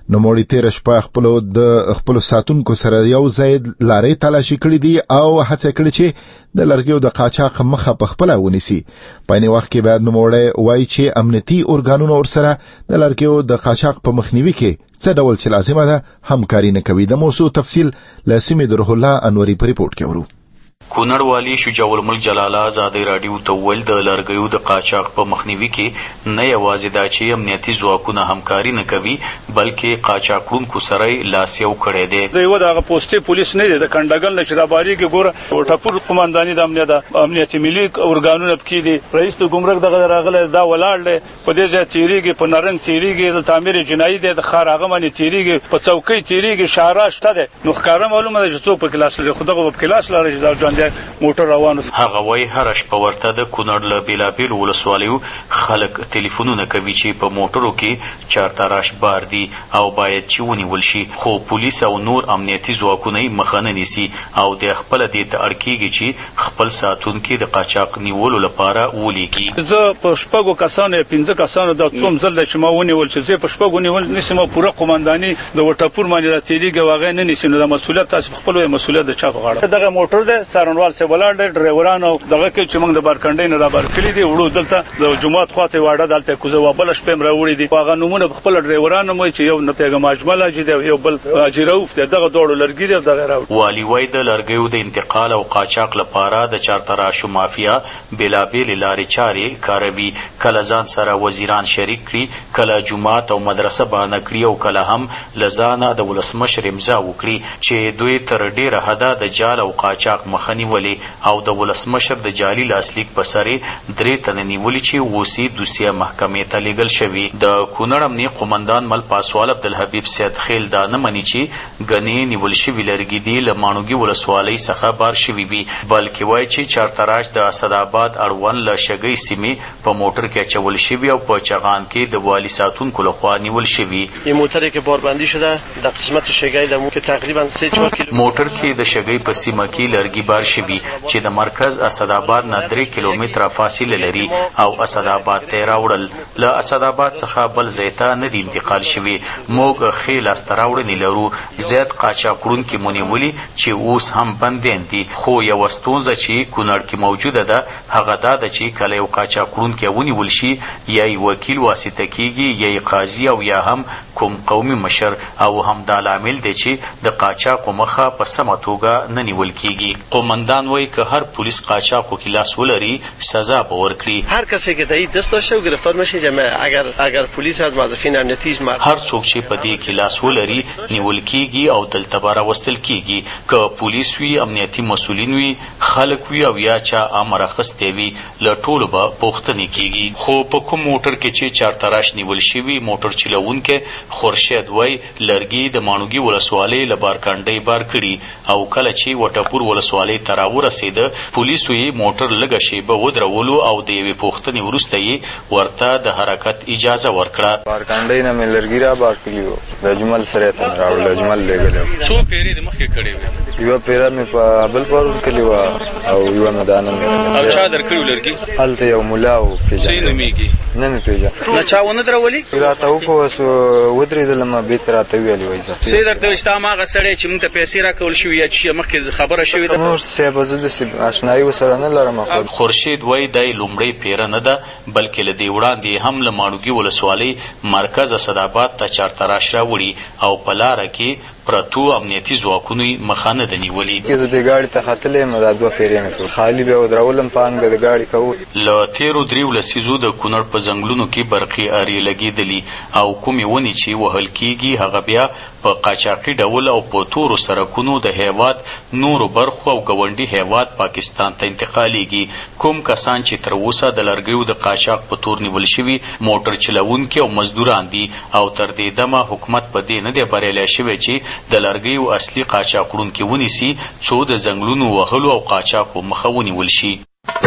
Speaker 1: نوموړي تیر شپه خپل د خپل ساتونکو سره یو ځای لارې تلاشي کړې دي او هڅه کړې چې د لرګیو د قاچاق مخه په خپل ونیسي. په نوي وخت کې بعد نوموړي وایي چې امنیتي اورګانونو ورسره د لرګیو د قاچاق په مخنیوي کې څه ډول چې لازمه ده همکاري نه کوي. د موضوع تفصیل له سیمې د روح الله انوري په ریپورت کې ورو.
Speaker 3: کونړ والی شجاع الملک جلاله ازادي رادیو ته ویل د لرګیو د قاچاق په مخنیوي کې نه یوازې دا چې امنیتي ځواکونه همکاري نه کوي بلکې قاچاقونکو سره لاس یو کړی دی.
Speaker 5: د یو دغه پوسټي پولیس نه دی د کنډګل نشه د باري کې ګوره ټاپور قومنداني د امنیت د امنیتي ملي اورګانونو کې دي. رئیس د ګمرک دغه راغله دا ولاړ دی په دې ځای تیریږي په نارنج تیریږي د تعمیر جنایي دی د خار هغه باندې تیریږي په چوکۍ تیریږي شاراشته دی. نو ښکارا معلومه ده چې څوک په کلاس لري خو دغه په کلاس لري دا موټر روانو.
Speaker 3: هغه وای هر شپه ورته د کونړ له بیلابیل ولسوالیو خلک ټلیفونونه کوي چې په موټرو کې چارتراش بار دي او باید چې ونیول شي خو پولیس او نور امنیتي ځواکونه یې مخه نه نیسي او د خپل دې ته اړ کېږي چې خپل ساتونکي د قاچاق نیولو لپاره ولیکي.
Speaker 5: زه په شپږو کسانو پنځه کسانو د څوم ځل چې ما ونیول چې زه په شپږو نیول نسم پوره قومنداني د وټپور باندې راتېږي واغې نه نیسي. نو د مسولیت تاسو خپل مسولیت د چا په غاړه. دغه موټر د سارنوال څخه ولاړ دی ډرایورانو دغه کې چې موږ د بارکنډې نه را بار کړی دی وړو دلته د جمعات خواته واړه دلته کوزه وبل شپم راوړي دي. هغه نمونه خپل ډرایورانو مې چې یو نه پیغام اجمل اجي یو بل اجروف دغه دوړو لرګي دی دغه راوړي.
Speaker 3: والی وای د لرګیو د انتقال او قاچاق لپاره د چارتراشو مافیا بلابل لارې چارې کاروي. کله ځان سره وزیران شریک کړي کله جمعات او مدرسه باندې کړي او کله هم لزانه د ولسمشر امضا وکړي چې دوی تر ډیره حدا د جال او قاچاق مخنی ولی او د ولسمشر د جعلي لاسلیک په سره درې تنه نیولي چې اوسي دوسیه محکمې ته لیږل شوي. د کونړ امنیه قومندان مل پاسوال عبدالحبیب سید خیل دا نه مني چې ګنې نیول شوي لرګي دي له ماڼوګي ولسوالۍ څخه بار شوي وي بلکې وایي چې چارتراش د اسداباد اړوند له شګۍ سیمې په موټر کې اچول شوي او په چغان کې د والي ساتونکو لخوا نیول شوي.
Speaker 22: این موټر که باربندی شده در قسمت شګۍ د مو که تقریبا سه چهار کیلو
Speaker 3: موټر کې د شګۍ په سیمه کې لرګي بار شوي چې د مرکز اسداباد نه درې کیلومتره فاصله لري او اسداباد ته راوړل. له اسداباد څخه بل ځای ته نه دي انتقال شوي. موږ ښې لاسته راوړنې لرو. زیات قاچاقونکي مو نیولي چې اوس هم بندیان دي خو یوه ستونزه چې کونړ کې موجوده ده هغه دا ده چې کله یو قاچاقونکی ونیول شي یا یې وکیل واسطه کیږي یا یې قاضي او یا هم کوم قومي مشر او همدا لامل دی چې د قاچاقو مخه په سمه توګه نه نیول کیږي. قومندان وایي که هر پلیس قاچاقو کې لاس ولري سزا به ورکړي.
Speaker 22: هر کسی که دایی دست داشته و گرفتار میشه جمع اگر اگر پلیس از موظفین امنیتی
Speaker 3: هر څوک چې په دې کې لاس ولري نیول کیږي او دلته به راوستل کیږي. که پلیس وي امنیتي مسؤلین وي خلک وي او یا چا امر اخیستی وي له ټولو به پوښتنې کیږي. خو په کوم موټر کې چې چارتراش نیول شوي موټر چلوونکی خورشید وای لرګي د ماڼوګي ولسوالۍ له بارکنډۍ بار کړي او کله چې وټپور ولسوالۍ ته راورسېده پولیسو یې موټر لږه شیبه ودرولو او د یوې پوښتنې وروسته یې ورته د حرکت اجازه ورکړه.
Speaker 23: بارکنډۍ نه مې لرګي را بار کړي وو د اجمل سره ته مې راوړل. اجمل لېږلی
Speaker 3: څو پیرې د مخکې کړې وې؟
Speaker 23: یوه پیره مې په بل پرون کلي وه او یوه مې دا نن
Speaker 3: او چا درکړي وو لرګي؟
Speaker 23: هلته یو ملا و پېژندل.
Speaker 3: څه یې نومېږي؟
Speaker 23: نه مې پېژنم.
Speaker 3: نه چا ونه درولي؟
Speaker 23: راته وکوس ودرېدلم بېرته راته ویلې وایي زه
Speaker 3: څه یې درته ویل چې تا هماغه سړی چې موږ ته پیسې راکول شوي یا چې مخکې خبره شوې ده؟
Speaker 23: نور صاحب زه داسې اشنایي ورسره نه لرم.
Speaker 3: خورشید وایي دا یې لومړۍ پیره نه ده بلکې له دې وړاندې هم له ماڼوګي ولسوالۍ مرکز اسداباد ته چارتراش راوړي او په لاره کې پرتو امنیتي ځواکونو یې مخه نه ده نیولي.
Speaker 23: چې زه دې ګاډي ته ختلی یم دا دوه پیرې مې کړل خالي بیا ودرولم پانګ به د ګاډي کوو.
Speaker 3: له تېرو دریو لسیزو د کونړ په ځنګلونو کې برقي ارې لګېدلي او کومې ونې چې وهل کېږي هغه بیا په قاچاقي ډول او په تورو سړکونو د هیواد نورو برخو او ګاونډي هیواد پاکستان ته انتقالیږي. کوم کسان چې تر اوسه د لرګیو د قاچاق په تور نیول شوي موټر چلوونکي او مزدوران دي او تر دې دمه حکومت په دې نه دی بریالی شوی چې د لرګیو اصلي قاچاقونکي ونیسي څو د ځنګلونو وهلو او قاچاقو مخه ونیول شي.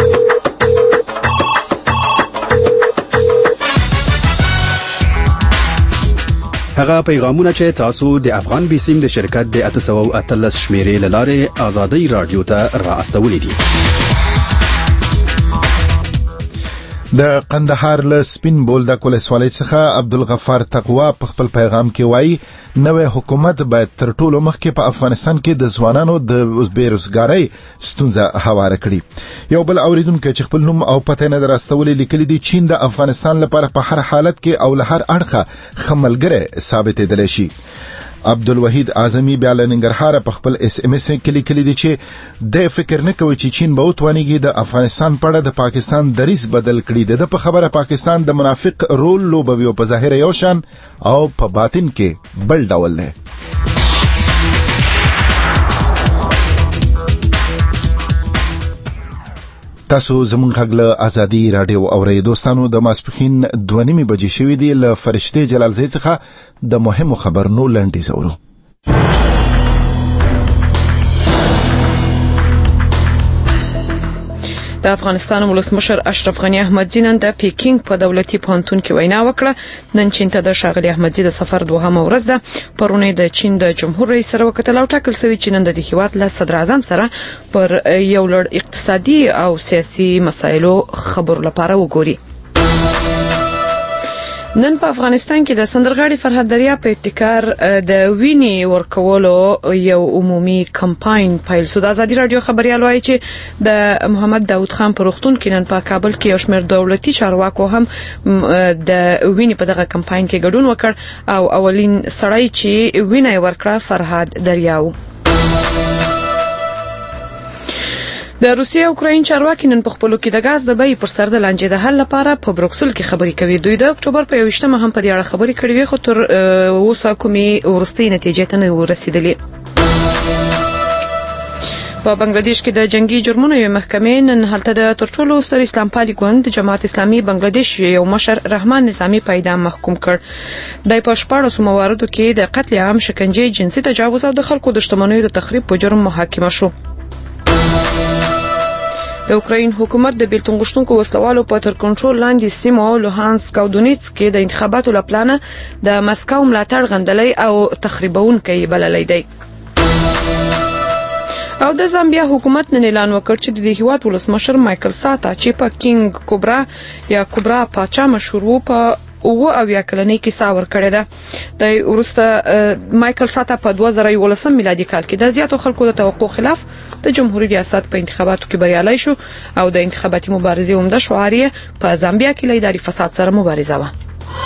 Speaker 24: هغه پیغامونه چې تاسو د افغان بیسیم د شرکت د اته سوه او اتلس شمیرې له لارې ازادۍ راډیو ته را استولې دي.
Speaker 1: د قندهار له سپین بولدک ولسوالۍ څخه عبدالغفار تقوا په خپل پیغام کې وایي نوې حکومت باید تر ټولو مخکې په افغانستان کې د ځوانانو د بیروزګارۍ ستونزه هواره کړي. یو بل اوریدونکو چې خپل نوم او پته نه راستولې لیکلي دي چین د افغانستان لپاره په هر حالت کې او له هر اړخه خملګره ثابتېدلی شي. عبدالوحید اعظمي بیا له ننګرهاره په خپل اس ام اس کې لیکلي دي چې د فکر نه کوي چې چین به وتوانیږي د افغانستان په اړه د پاکستان دریځ بدل کړي. د په خبره پاکستان د منافق رول لوبوي او په ظاهر یو شان او په باطن کې بل ډول دی. تاسو زمونږ غږ له ازادي رادیو اورئ. دوستانو د ماسپښین دوه نیمې بجې شوې دي. له فرشتې جلالزۍ څخه د مهمو خبرونو لنډیز اورو.
Speaker 4: د افغانستان ولسمشر اشرف غنی احمدزي نن د پیکینګ په دولتي پوهنتون کې وینا وکړه. نن چین ته د ښاغلي احمدزي د سفر دوهمه ورځ ده. پرونی د چین د جمهور رئیس سره وکتل او ټاکل شوی چې نن د هیواد له صدر اعظم سره پر یو لړ اقتصادي او سیاسي مسایلو خبرو لپاره وګوري. نن په افغانستان کې د سندرغاړي فرهاد دریاب په ابتکار د ویني ورکولو یو عمومي کمپاین پیل شو. د ازادي رادیو خبريال وایي چې د محمد داود خان په روغتون کې نن په کابل کې یو شمېر دولتي چارواکو هم د ویني په دغه کمپاین کې ګډون وکړ او اولین سړی چې ویني ورکړه فرهاد دریاب. د روسیې او اوکراین چارواکي نن په خپلو کې د غاز د بیې پر سر د لانجې د حل لپاره په بروکسل کې خبرې کوي. دوی د اکتوبر په یوویشتمه هم په دې اړه خبرې کړې وې خو تر اوسه کومې وروستۍ نتیجې ته نه ورسېدلې. په بنگلاديش کې د جنگي جرمونو یو محکمې نن هلته د تر ټولو ستر اسلام پالي ګوند جماعت اسلامي بنگلاديش یو مشر رحمان نظامی په اعدام محکوم کړ. د په شپږ مواردو کې د قتل عام، شکنجه، جنسي تجاوز او د خلکو د شتمنیو د تخریب په جرم محاکمه شو. د اوکراین حکومت د بیلتون غوښتونکو وسلوالو په تر کنټرول لاندې سیمو لوهانسک او دونیتسک کې د انتخاباتو لپاره د مسکو ملاتړ غندلې او تخریبونکي بللې دی. او د زامبیا حکومت نن اعلان وکړ چې د هیواد ولسمشر مایکل ساتا چې په کینګ کوبرا یا کوبرا پاچا مشهور و په او اویا کلنۍ کې ساور کړی ده. د ورسته مایکل ساتا په دوه زره یولسم میلادي کال کې د زیاتو خلکو د توقع خلاف د جمهوریت ریاست په انتخاباتو کې بریالی شو او د انتخاباتي مبارزې عمده شعار یې په زامبیا کې له اداري فساد سره مبارزه وه.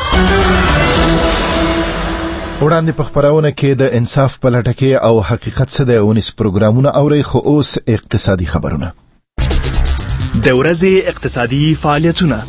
Speaker 1: وړاندې په خبرونه کې د انصاف په لټه کې او حقیقت څه دی اونیس پروګرامونه اوري. خو اوس اقتصادي خبرونه.
Speaker 6: د ورځې اقتصادي فعالیتونه.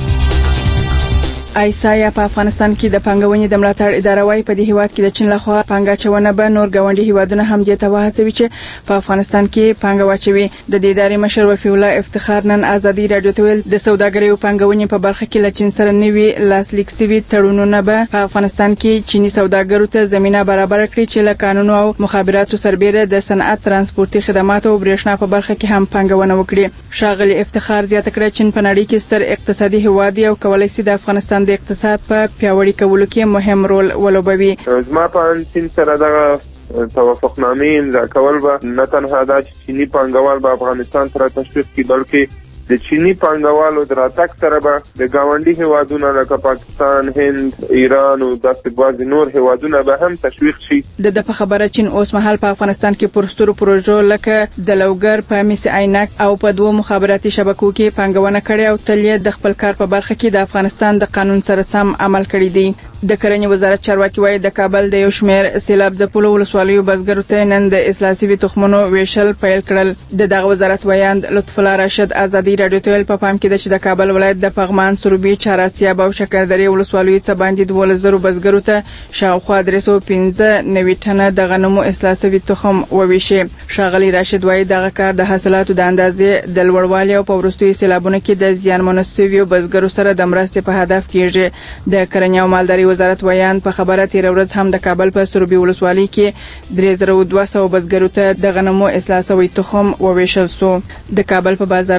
Speaker 7: ایسایا په افغانستان کې د پانګونې د ملاتړ اداره وايي په دې هیواد کې د چین لخوا پانګاچونه به نور ګاونډي هیوادونه هم دې ته وهڅوي چې په افغانستان کې پانګه واچوي. د دې ادارې مشر وفي الله افتخار نن ازادي رادیو ته ویل د سوداګرۍ او پانګونې په برخه کې له چین سره نوي لاسلیک شوي تړونونه به په افغانستان کې چینی سوداګرو ته زمينه برابر کړي چې له قانونو او مخابراتو سربېره د صنعت، ترانسپورتي خدماتو او برېښنا په برخه کې هم پانګونه وکړي. ښاغلي افتخار زیاته کړه چین په نړۍ کې ستر اقتصادي هیواد دی او کولای شي د افغانستان د اقتصاد په پیاوړي کولو کې مهم رول ولوبوي.
Speaker 9: زما په چین سره دغه توافقنامې امضا کول به نه تنها دا چې چینی پانګوال به افغانستان سره تشویق کړي بلکې د چینی پانګوالو د راتګ سره به د ګاونډي هیوادونو لکه پاکستان، هند، ایران او داسې بعضې نور هیوادونه به هم تشویق شي.
Speaker 7: د د په خبره چین اوس مهال په افغانستان کې پرسترو پروژو لکه د لوګر په میس عینک او په دوه مخابراتي شبکو کې پانګونه کړې او تل یې د خپل کار په برخه کې د افغانستان د قانون سره سم عمل کړی دی. د کرنې وزارت چارواکي وایي د کابل د یو شمېر سیلاب ځپلو ولسوالیو بزګرو ته نن د اصلاح شوي تخمونو ویشل پیل کړل. د دغه وزارت ویاند لطف الله راشد ازادي رادیو ته ویل په پام کې ده چې د کابل ولایت د پغمان، سروبي، چاراسیاب او شکردرې ولسوالیو څخه باندې دولس زره بزګرو ته شاوخوا درې سوه پنځه نوي ټنه د غنمو اصلاح شوي تخم وویشي. ښاغلي راشد وایي دغه کار د حاصلاتو د اندازې د لوړوالي او په وروستیو سیلابونو کې د زیانمنو شویو بزګرو سره د مرستې په هدف کېږي. د کرنې او مالدارۍ وزارت ویان په خبره تیر ورځ هم د کابل په سروبي ولسوالۍ کې درې زره دوه سوه بزګرو ته د غنمو اصلاح شوی تخم وویشل سو. د کابل په بازارونو کې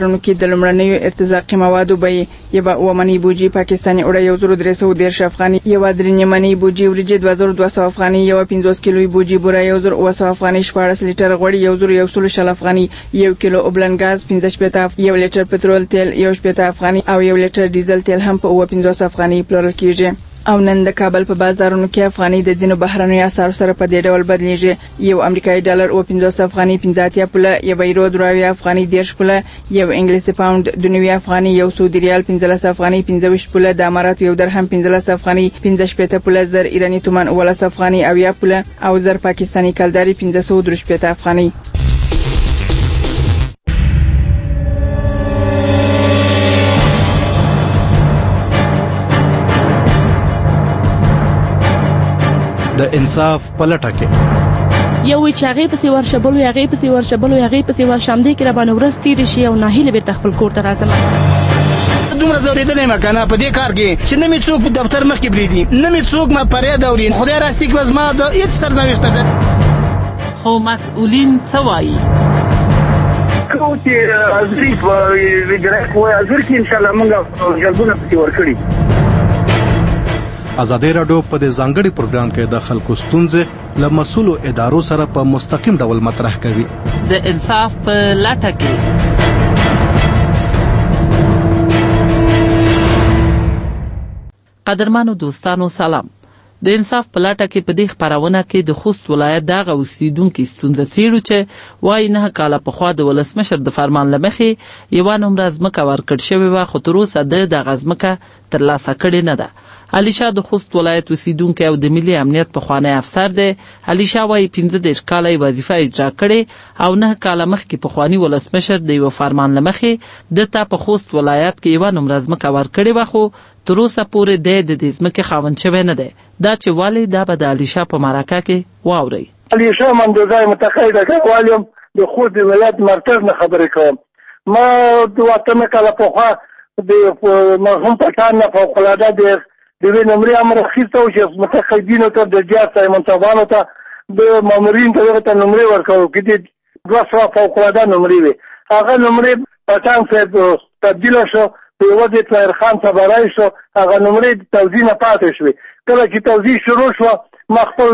Speaker 7: د لومړنیو ارتزاقي موادو بیې یوه اوه منۍ بوجي پاکستاني اوړه یو زر درې سوه دېرش افغاني، یوه درې نیمه منۍ بوجي وریجې دوه زره دوه سوه افغاني، یوه پنځوس کیلوي بوجي بوره یو زر اوه سوه افغاني، شپاړس لیټر غوړي یو زر یو سل شل افغاني، یو کیلو اوبلن ګاز پنځه شپېته، یو لیټر پټرول تیل یو شپېته افغاني او یو لیټر ډیزل تیل هم په اوه پنځوس افغاني پلورل کیږي. او نن د کابل په بازارونو کې افغاني د ځینو بهرنیو اسعارو سره په دې ډول بدلیږي. یو امریکایي ډالر اوه پنځوس افغاني پنځه اتیا پوله، یو یورو دوه اویا افغاني دېرش پوله، یو انګلیسي پاوند دوه نوي افغاني، یو سعودي ریال پنځلس افغاني پنځه ویشت پوله، د اماراتو یو درهم پنځلس افغاني پنځه شپېته پوله، زر ایراني تومان اوولس افغاني اویا پوله او زر پاکستاني کلداري پنځه سوه درې شپېته افغاني.
Speaker 24: د انصاف پلټه کې
Speaker 2: یو چې هغه پسې ورشبلو هغه پسې ورشبلو هغه پسې ورشمدې کې را باندې ورځ تیرې شي او ناهیله بیرته خپل کور ته راځم.
Speaker 10: دومره زورېدلی یم که نه په دې کار کې چې نه مې څوک دفتر مخکې پرېږدي، نه مې څوک ما فریاد اوري. خدای راستي کې به زما د هېڅ سرنوشت ده.
Speaker 2: خو مسؤلین څه وایي؟
Speaker 14: کوم چې حاضري په اجرایه کوی حاضر کې انشاءالله موږ جلبونه پسې ورکړي.
Speaker 24: ازادي راډیو په دې ځانګړي پروګرام کې د خلکو ستونزې له مسؤلو ادارو سره په مستقیم ډول مطرح کوي.
Speaker 2: د انصاف په لټه کې قدرمنو دوستانو سلام. د انصاف په لټه کې په دې خپرونه کې د خوست ولایت دغه اوسیدونکو ستونزه څیړو چې وایي نه کاله پخوا د ولسمشر د فرمان له مخې یوه نومره ځمکه ورکړل شوې وه، خو تر اوسه د دغه ځمکه ترلاسه کړې نه ده. علیشا د خوست ولایت اوسیدونکی او د ملي امنیت پخوانی افسر دی. علیشا وایي پنځه دېرش کاله یې وظیفه اجرا کړې او نه کاله مخکې پخواني ولسمشر د یوه فرمان له مخې ده ته په خوست ولایت کې یوه نومره ځمکه ورکړې وه، خو تر اوسه پورې دی د دې ځمکې خاوند شوی نه دی. دا چې ولې دا به د علیشا په مرکه کې واورئ.
Speaker 14: علیشا مندوزای متقاعده کلیوال یم، د خوست د ولایت مرکز نه خبرې کوم. ما دوه اتمه کاله پخوا د مرحوم پټان نه فوقالعاده د د یوې نمرې امر اخیستی و چې متقاعدینو ته د جهاد منصبانو ته د مامورین ته دغه ته نمرې ورکوو کې د دوه سوه فوقالعاده نمرې وې. هغه نمرې پټان صاحب تبدیله شو په یوه د طاهر خان صبرای شو، هغه نمرې توضیح نه پاتې شوې. کله چې توضیح شروع شوه ما خپل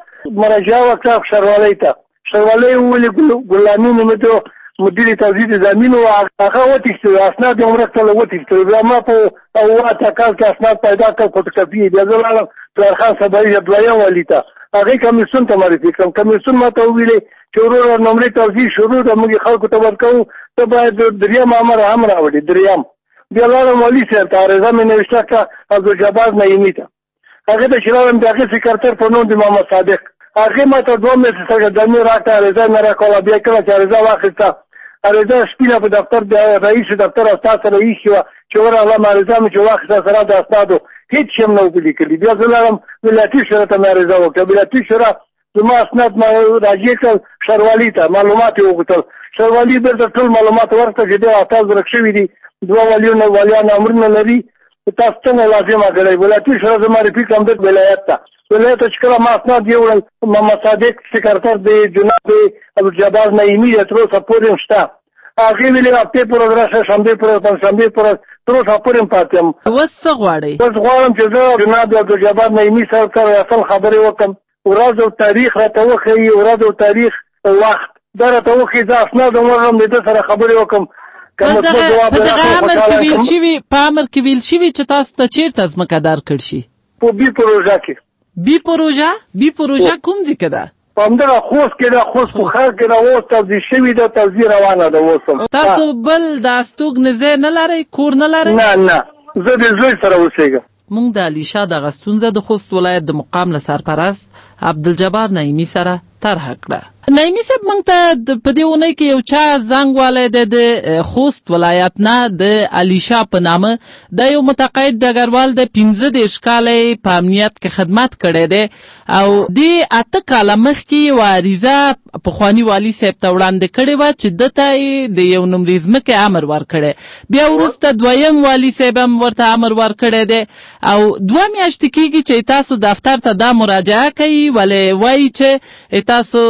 Speaker 14: مراجعه وکړه شروالۍ ته. شروالۍ وویلې ګلاني نومېده مدیر توضیح زمین و هغه وتښتېد، اسناد یې ورکړل وتښتېد. بیا ما په اوه اته کال کې اسناد پیدا کړل، فوټوکاپي یې. بیا زه لاړم طاهر خان صبري دویم والي ته، هغې کمیسیون ته معرفي کړم. کمیسیون ما ته وویلې چې وروره نمرې توضیح شروع ده، موږ یې خلکو ته ورکوو، ته باید دریم امر هم راوړې. دریم بیا لاړم والي صاحب ته، عریضه مې نوشته کړه عبدالجبار نعیمي ته. هغې ته چې راغلم د هغې سکرټر په نوم د محمد صادق، هغې ما ته دوه میاشتې سرګرداني راکړه، عریضه مې راکوله. بیا کله چې عریضه واخیسته عریضه شپینه په دفتر د رئیس دفتر استاد سره ایښې وه چې ورغلم عریضه مې چې واخیسته سره د اسنادو هېڅ شی هم نه وو لیکلي. بیا زه لاړم ولایتي شورا ته مې عریضه وکړه. ولایتي شورا زما اسناد ما راجع کړل ښاروالي ته، معلومات یې وغوښتل. ښاروالي بېرته ټول معلومات ورکړه چې دې اسناد ورک شوي دي، دوه والیونه والیان امرونه لري، تاسو څنګه لازمه ګڼئ. ولایتي شورا زه معرفي کړم د ولایت ته. ولایت ته چې کله ما اسناد یوړل، محمد صادق سکرټر د جناب عبدالجبار نعیمي تر اوسه پورې هم شته. هغې ویلې هفتې پورې راشه، شنبې پورې پنجشنبې پورې تر اوسه پورې هم پاتې یم.
Speaker 2: اوس څه غواړئ؟
Speaker 14: اوس غواړم چې زه جناب عبدالجبار نعیمي سره سره اصل خبرې وکړم، ورځ او تاریخ راته وښیي، ورځ او تاریخ وخت دا راته وښیي، زه اسناد هم ورغلم د ده سره خبرې وکړم.
Speaker 2: په دغه امر کې ویل شوي په امر کې ویل شوي چې تاسو ته چېرته ځمکه درکړل شي؟
Speaker 14: په بي پروژه کې.
Speaker 2: بي پروژه بي پروژه کوم ځای کې ده؟
Speaker 14: په همدغه خوست کې ده، خوست په ښار کې ده. اوس توضیح شوي ده، توضیح روانه ده اوس هم.
Speaker 2: تاسو بل د استوګنې ځای نه لرئ، کور نه لرئ؟
Speaker 14: نه نه، زه د زوی سره اوسېږم.
Speaker 2: موږ د علیشا دغه ستونزه د خوست ولایت د مقام له سرپرست عبدالجبار نعیمي سره طرحه کړه. نعیمي صاحب موږ ته په دې اونۍ کې یو چا زنګ والی دی د خوست ولایت نه د علیشا په نامه. دا یو متقاعد ډګروال دی، پنځه دېرش کاله یې په امنیت کې خدمت کړی دی او دې اته کاله مخکې یوه عریضه پخواني والي صاحب ته وړاندې کړې وه چې ده ته یې د یو نمرې ځمکې امر ورکړی. بیا وروسته دویم والي صاحب هم ورته امر ورکړی دی او دوه میاشتې کېږي چې تاسو دفتر ته دا مراجعه کوي، ولې وایي چې تاسو سکر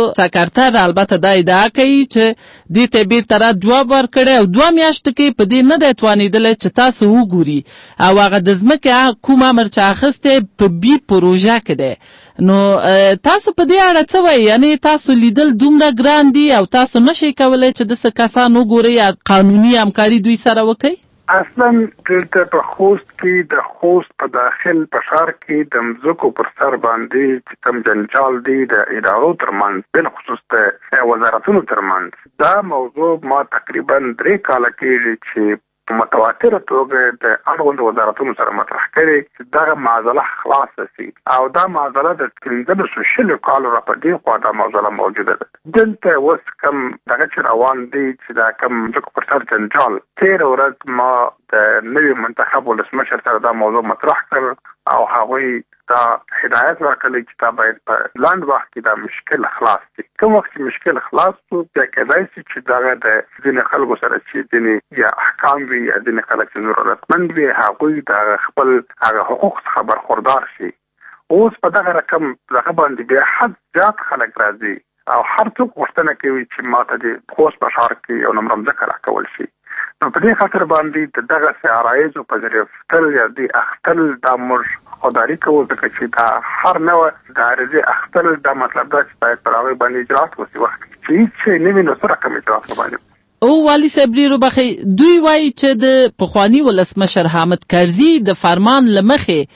Speaker 2: کارتر البته دا ادعا کوي چې دې ته بیرته رد جواب ورکړی او دوه میاشتو کې په دې نه دی توانېدلی چې تاسو وګوري او هغه د ځمکې کوم امر چې اخیستی په بي پروژه کې دی. نو تاسو په دې اړه څه وایي؟ یعنې تاسو لیدل دومره ګران دي او تاسو نشئ کولی چې داسې کسان وګورئ یا قانوني همکاري دوی سره وکئ؟
Speaker 11: اصلا دلته په خوست کې د خوست په داخل په ښار کې د مځکو پر سر باندې چې کوم جنجال دی د ادارو ترمنځ بالخصوص د وزارتونو ترمنځ دا موضوع ما تقریبا درې کاله کېږي چې په متواتره توګه د اړوند وزارتونو سره مطرح کړي چې دغه معضله خلاصه شي او دا معضله د پنځلسو شلو کالو راپدې خوا دا معضله موجوده ده. دلته اوس کوم دغه چې روان دی چې دا کوم ځکه پر سر جنجال تېره ورځ ما د نوي منتخب ولسمشر سره دا موضوع مطرح کړ او هغوی دا هدایت ورکړی چې دا باید په لاند وخت کې دا مشکل خلاص شي. کوم وخت چې مشکل خلاص شو بیا کېدای شي چې دغه د ځینې خلکو سره چې ځینې یا احکام وي یا ځینې خلک چې ضرورتمند وي هغوی د خپل هغه حقوق څخه برخوردار شي. اوس په دغه رقم دغه باندې بیا حد زیات خلک راځي او هر څوک غوښتنه کوي چې ماته د خوست په ښار کې یو نمره مځکه راکول شي. نو په دې خاطر باندې د دغه عرایضو په ذریعه اخیستل یا د اخیستل دا موږ خودداري کوو ځکه چې دا هر نوع د عریضې اخیستل دا مطلب دا چې باید پر هغوی باندې اجرات وشي. وخت چې هېڅ شی نه وي نو څه رقم اجرات ورباندې.
Speaker 2: او والي صاحب ډېر وبخښئ، دوی وایي چې د پخواني ولسمشر حامد کرزي د فرمان له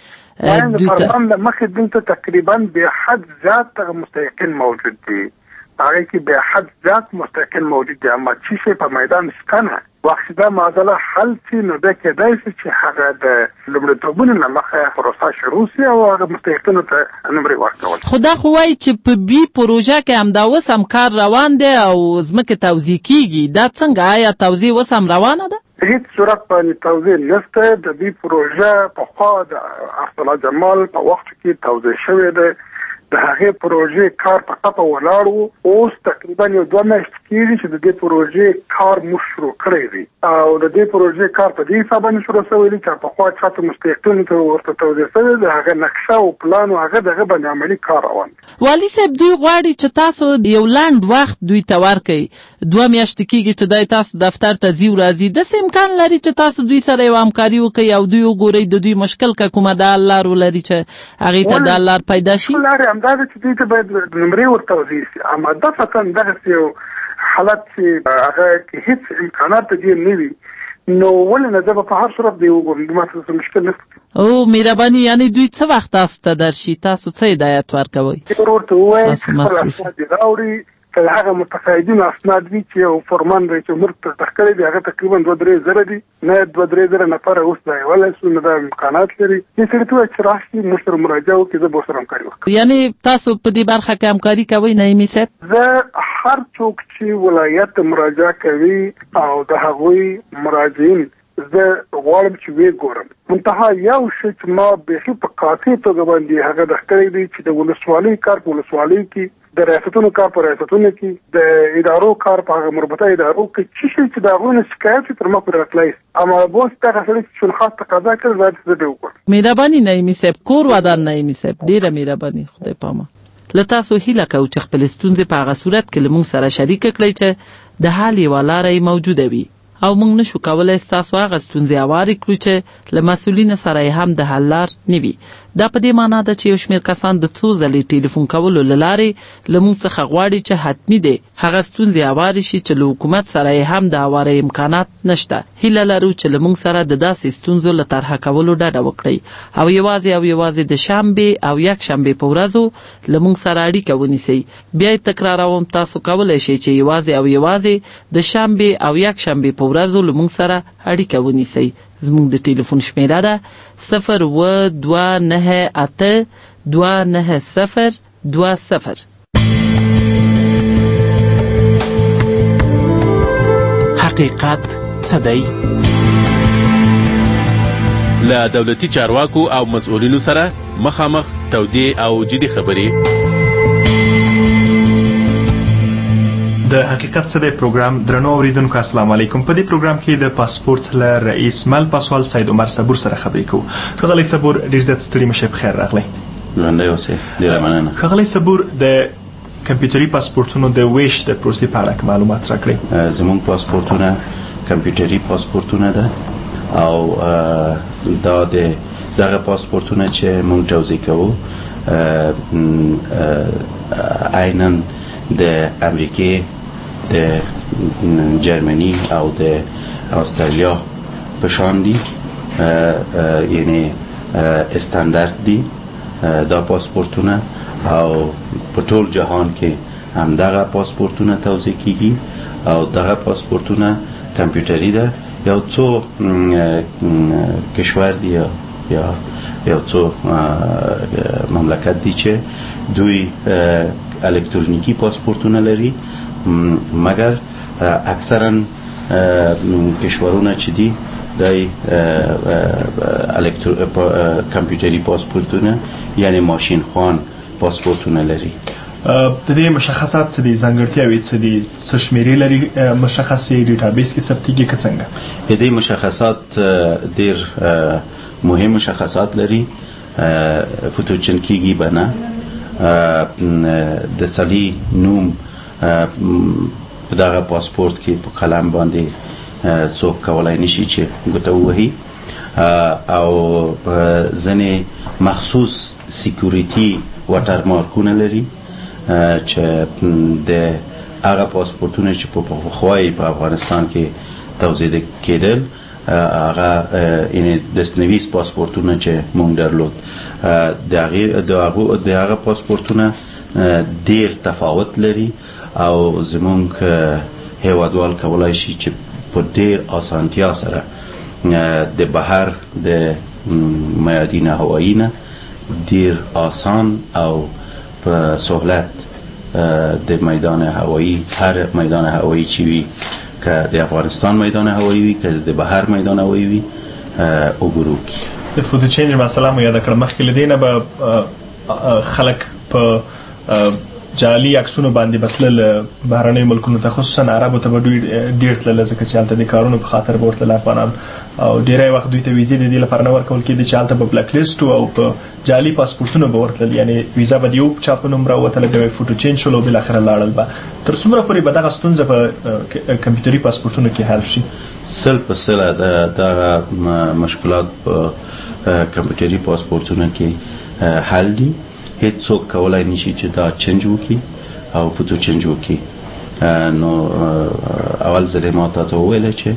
Speaker 2: مخې
Speaker 11: د فرمان له مخې دلته تقریبا بې حد زیات مستحقین موجود دي. هغې کې بې حد زیات مستحقین موجود دي اما چې شی په میدان شته نه. وخت دا معضله حل شي نو دا کېدای شي چې هغه د لومړیتوبونو نه مخه پروسه شروع شي او هغه مستحقینو ته نمرې ورکول.
Speaker 2: خو دا خو وایي چې په بي پروژه کې همدا اوس هم کار روان دی او ځمکې توزیع کېږي. دا څنګه آیا توزیع اوس هم روانه ده؟
Speaker 11: هیڅ صورت باندې توزیع نشته. د بي پروژه پخوا د ارسلا جمال په وخت کې توزیع شوې ده. د هغې پروژې کار په ټپه ولاړ و. اوس تقریبا یو دوه میاشتې کېږي چې د دې پروژې کار موږ شروع کړی دی او د دې پروژې کار په دې حساب باندې شروع شوی دی چې پخوا چاته مستحقینو ته ورته توضیح شوی د هغه نقشه او پلان او هغه دغه باندې عملي کار روان دی.
Speaker 2: والي صاحب دوی غواړي چې تاسو یو لنډ وخت دوی ته ورکړئ. دوه میاشتې کېږي چې دی تاسو دفتر ته ځي او راځي. داسې امکان لري چې تاسو دوی سره یو همکاري وکړئ او دوی وګورئ د دوی مشکل که کومه د حل لار ولري چې هغې ته د حل لار پیدا شي؟
Speaker 11: دا ده چې دوی ته باید نمرې ورته وضعي شي اما دفعتا دغسې یو حالت چې هغه کې هېڅ امکانات د دې نه وي نو ولې نه زه به په هر صورت دی وګورم ما ته څه مشکل نشته.
Speaker 2: او مهرباني یعنې دوی څه وخت تاسو ته درشي؟ تاسو څه هدایت ورکوئ؟
Speaker 11: ورته ووایي چې خپل اسناد دې راوړي که هغه متقاعدینو اسناد وي چې یو فرمان دی چې عمر ته تخ کړی دی هغه تقریبا دوه درې زره دي نه دوه درې زره نفره اوس دا یولی شو نو دا امکانات لري. دې سړي ته وایي چې راشي موږ سره مراجعه وکړي زه به ورسره همکاري وکړم.
Speaker 2: یعنې تاسو په دې برخه کې همکاري کوئ نعیمي صاحب؟
Speaker 11: زه هر څوک چې ولایت ته مراجعه کوي او د هغوی مراجعین زه غواړم چې ویې ګورم. منتها یو شی چې ما بیخي په قاطع توګه باندې هغه د کړی دی چې د ولسوالۍ کار په ولسوالۍ کې د ریاستونو کار په ریاستونو کې د ادارو کار په هغه مربوطه ادارو کې چې شي چې د هغوی نه شکایت وي تر ما پورې راتلی اما اوس دغه سړي چې شون خاص تقاضا کړي باید زه به وګورم.
Speaker 2: مهرباني نعیمي صاحب کور ودان نعیمي صاحب ډېره مهرباني خدای پامه. له تاسو هیله کوو چې خپل ستونزې په هغه صورت کې له موږ سره شریکه کړئ چې د حل یوه لاره یې موجوده وي او موږ نشو کولی ستاسو هغه ستونزې هوارې کړو چې له مسؤلینو سره یې هم د حل لار نه وي. دا په دې معنا ده چې یو شمېر کسان د څو ځلې ټلیفون کولو له لارې له موږ څخه غواړي چې حتمي دی هغه ستونزې هوارې شي چې له حکومت سره یې هم د هوارۍ امکانات نشته. هیله لرو چې له موږ سره د داسې ستونزو له طرحه کولو ډډه وکړئ او یوازې او یوازې د شنبې او یک شنبې په ورځو له موږ سره اړیکه ونیسئ. بیا یې تکراروم تاسو کولی شئ چې یوازې او یوازې د شنبې او یک شنبې په ورځو له موږ سره اړیکه ونیسئ. زموږ د ټلیفون شمیره ده صفر و دوه نه اته دوه نه صفر دوه صفر.
Speaker 6: حقیقت څه دی؟ له دولتي چارواکو او مسؤلینو سره مخامخ تودې او جدي خبرې.
Speaker 24: د حقیقت څه دی پروګرام درنو اوریدونکو السلام علیکم. په دې پروګرام کې د پاسپورت له رئیس مل پاسوال سید عمر صبور سره خبرې کوو. ښاغلی صبور ډېر زیات ستړي مشه، په خیر راغلی.
Speaker 12: ژوندی اوسئ. ډېره مننه.
Speaker 24: ښاغلی صبور د کمپیوټري پاسپورتونو د ویش د پروسې په اړه معلومات راکړئ.
Speaker 12: زموږ پاسپورتونه کمپیوټري پاسپورتونه ده او دا د دغه پاسپورتونه چې موږ توزیع کوو عیناً د امریکې د جرمني او د استرالیا په شان دي، یعنی استاندارد دي دا پاسپورتونه او په ټول جهان کې هم دغه پاسپورتونه توزیع کیږي او دغه پاسپورتونه کمپیوټري ده. یو څو کشور دی یا یو څو مملکت دی چې دوی الکترونیکی پاسپورتونه لري، مګر اکثرا کشورونه چې دي دای کمپیوټري پاسپورتونه یعنی ماشین خوان پاسپورتونه لري.
Speaker 24: د دې مشخصات څه دي، ځانګړتیاوې څه دي، څه شمیرې لري، مشخصې ډیټابیس کې ثبتېږي که څنګه؟
Speaker 12: دې مشخصات ډېر مهم مشخصات لري، فوتوچن کېږي به نه. د سړي نوم په دغه پاسپورت کې په قلم باندې څوک کولی نشي چې ګوته ووهي او ځینې مخصوص سیکوریټي واټر مارکونه لري چې د هغه پاسپورتونه چې په پخوایي په افغانستان کې توزیع کېدل هغه یعنی دستنویس پاسپورتونه چې موږ درلود د هغه پاسپورتونه ډېر تفاوت لري او زموږ هیوادوال کولی شي چې په ډېر اسانتیا سره د بهر د میادین هوایی نه ډېر آسان او په سهولت د میدان هوایی، هر میدان هوایی چې وي، که د افغانستان میدان هوایی وي که د بهر میدان هوایی وي، عبور وکړي.
Speaker 24: د فوتوچین مسله مو یاده کړه، مخکې له دې نه به خلک په جعلي عکسونو باندې به تلل بهرنیو ملکونو ته، خصوصا عربو ته به دوی ډېر تلل ځکه چې هلته د کارونو په خاطر به ورتلل افغانان، او ډېری وخت دوی ته ویزې د دې لپاره نه ورکول کېدې چې هلته به بلک لیسټ او په جعلي پاسپورټونو به ورتلل، یعنې ویزا به د یو چا په نوم راووتله، بیا به فوټوچین شول او بالاخره لاړل به. تر څومره پورې به دغه ستونزه په کمپیوټري پاسپورټونو کې حل شي؟
Speaker 12: سل په سله دغه مشکلات په کمپیوټري پاسپورټونو کې حل دي. هیڅ څوک کولی نشي چې دا چینج وکړي او فوتو چینج وکړي. نو اول ځل ما تاته وویله چې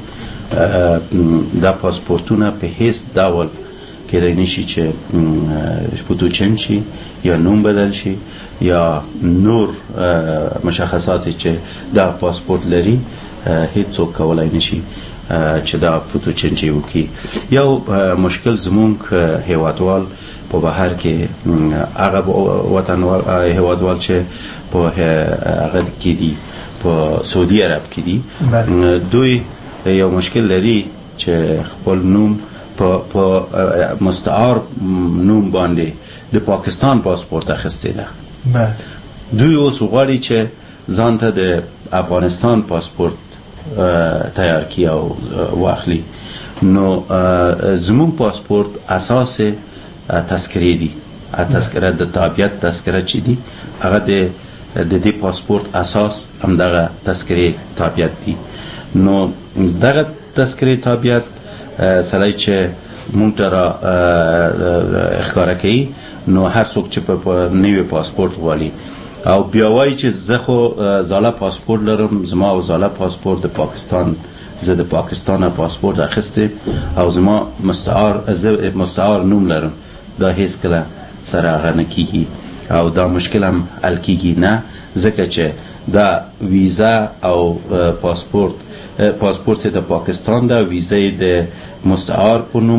Speaker 12: دا پاسپورتونه په هیڅ ډول کېدی نشي چې فوتو چینج شي یا نوم بدل شي یا نور مشخصات چې دا پاسپورت لري هیڅ څوک کولی نشي چې دا فوتو چینج وکړي. یو مشکل زموږ هیوادوال په بهر کې هغه وطنوال هیوادوال چې په هغه کې دي په سعودي عرب کې دي، دوی یو مشکل لري چې خپل نوم په مستعار نوم باندې د پاکستان پاسپورت اخیستی ده. دوی اوس غواړي چې ځان ته د افغانستان پاسپورت تیار کړي او واخلي. نو زموږ پاسپورت اساس تذکره دي، تذکره د تابعیت تذکره چې دي هغه د دې پاسپورت اساس همدغه تذکره تابعیت دي. نو دغه تذکره تابعیت سړی چې مونږ ته را ښکاره کوي، نو هر څوک چې په نوی پاسپورت غواړي او بیا وایي چې زه خو زاله پاسپورت لرم، زما او زاله پاسپورت د پاکستان، زه د پاکستان پاسپورت اخیستی او زما مستعار زه مستعار نوم لرم، دا هیڅ کله سره هغه نه کیږي او دا مشکل هم حل کیږي نه، ځکه چې دا ویزا او پاسپورت پاسپورت د پاکستان ده، ویزا د مستعار په نوم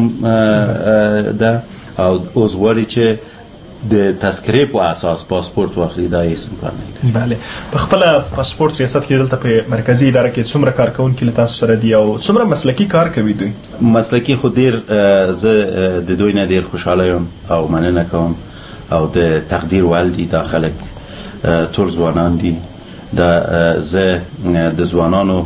Speaker 12: ده او اوس غواړي چې د تذکرې په اساس پاسپورت واخلي، دا هیڅ امکان نه لري.
Speaker 24: بله، په خپله پاسپورت ریاست کې دلته په مرکزي اداره کې څومره کارکوونکي له تاسو سره دي او څومره مسلکي کار کوي دوی؟
Speaker 12: مسلکي خو ډېر، زه د دوی نه ډېر خوشحاله یم او مننه کوم او د تقدیر وړ دي. دا خلک ټول ځوانان دي. دا زه د ځوانانو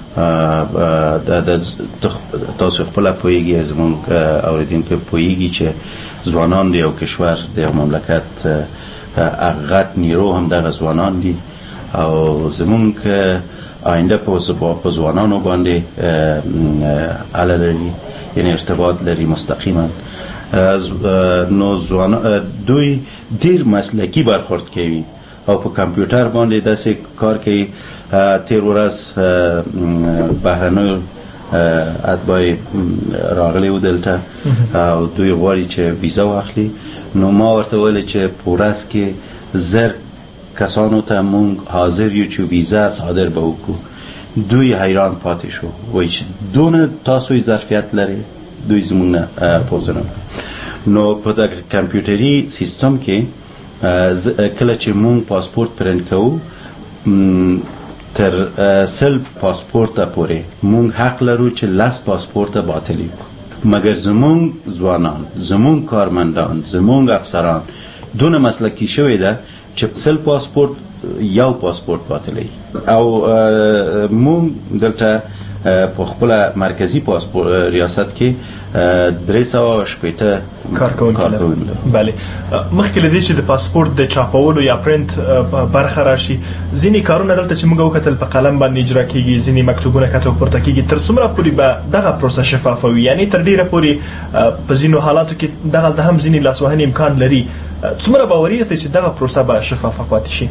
Speaker 12: تاسو خپله پوهیږئ، زموږ اورېدونکي پوهیږي چې ځوانان د یو کشور د یو مملکت غټ نیرو هم دغه ځوانان دي او زمونږ آینده په ځوانانو باندې اله لري، یعنی ارتباط لري مستقیما. نو دوی ډیر مسلکی برخورد کوي او په کمپیوټر باندې داسې کار کوي. تیر ورځ بهرنیو اتباع راغلي و دلته او دوی غواړي چې ویزا واخلي. نو ما ورته ویل چې په ورځ کې زر کسانو ته مونږ حاضر یو چې ویزا صادر به وکړو. دوی حیران پاتې شو، وایي چې دونه تاسو ظرفیت لري. دوی زمونږ نه پوښتنه. نو په دغه کمپیوټري سیستم کې کله چې مونږ پاسپورت پرنټ کوو تر سل پاسپورته پورې مونږ حق لرو چې لس پاسپورته باطلي کړو، مګر زمونږ ځوانان، زمونږ کارمندان، زمونږ افسران دونه مسلکي شوی ده چې سل پاسپورت یو پاسپورت باطلي. او مونږ دلته په خپل مرکزی پاسپورت ریاست کې درې سوه شپېته
Speaker 24: کارکوونکي لرو. بله، مخکې له دې چې د پاسپورت د چاپولو یا پرنټ برخه راشي، ځینې کارونه دلته چې موږ وکتل په قلم باندې اجرا کیږي، ځینې مکتوبونه کته پورته کیږي. تر څومره پورې به دغه پروسه شفافه وي؟ یعنی تر ډیره پورې په ځینو حالاتو کې دغه د هم ځینې لاسوهنې امکان لري. څومره باوري یاست چې دغه پروسه به شفافه پاتې شي؟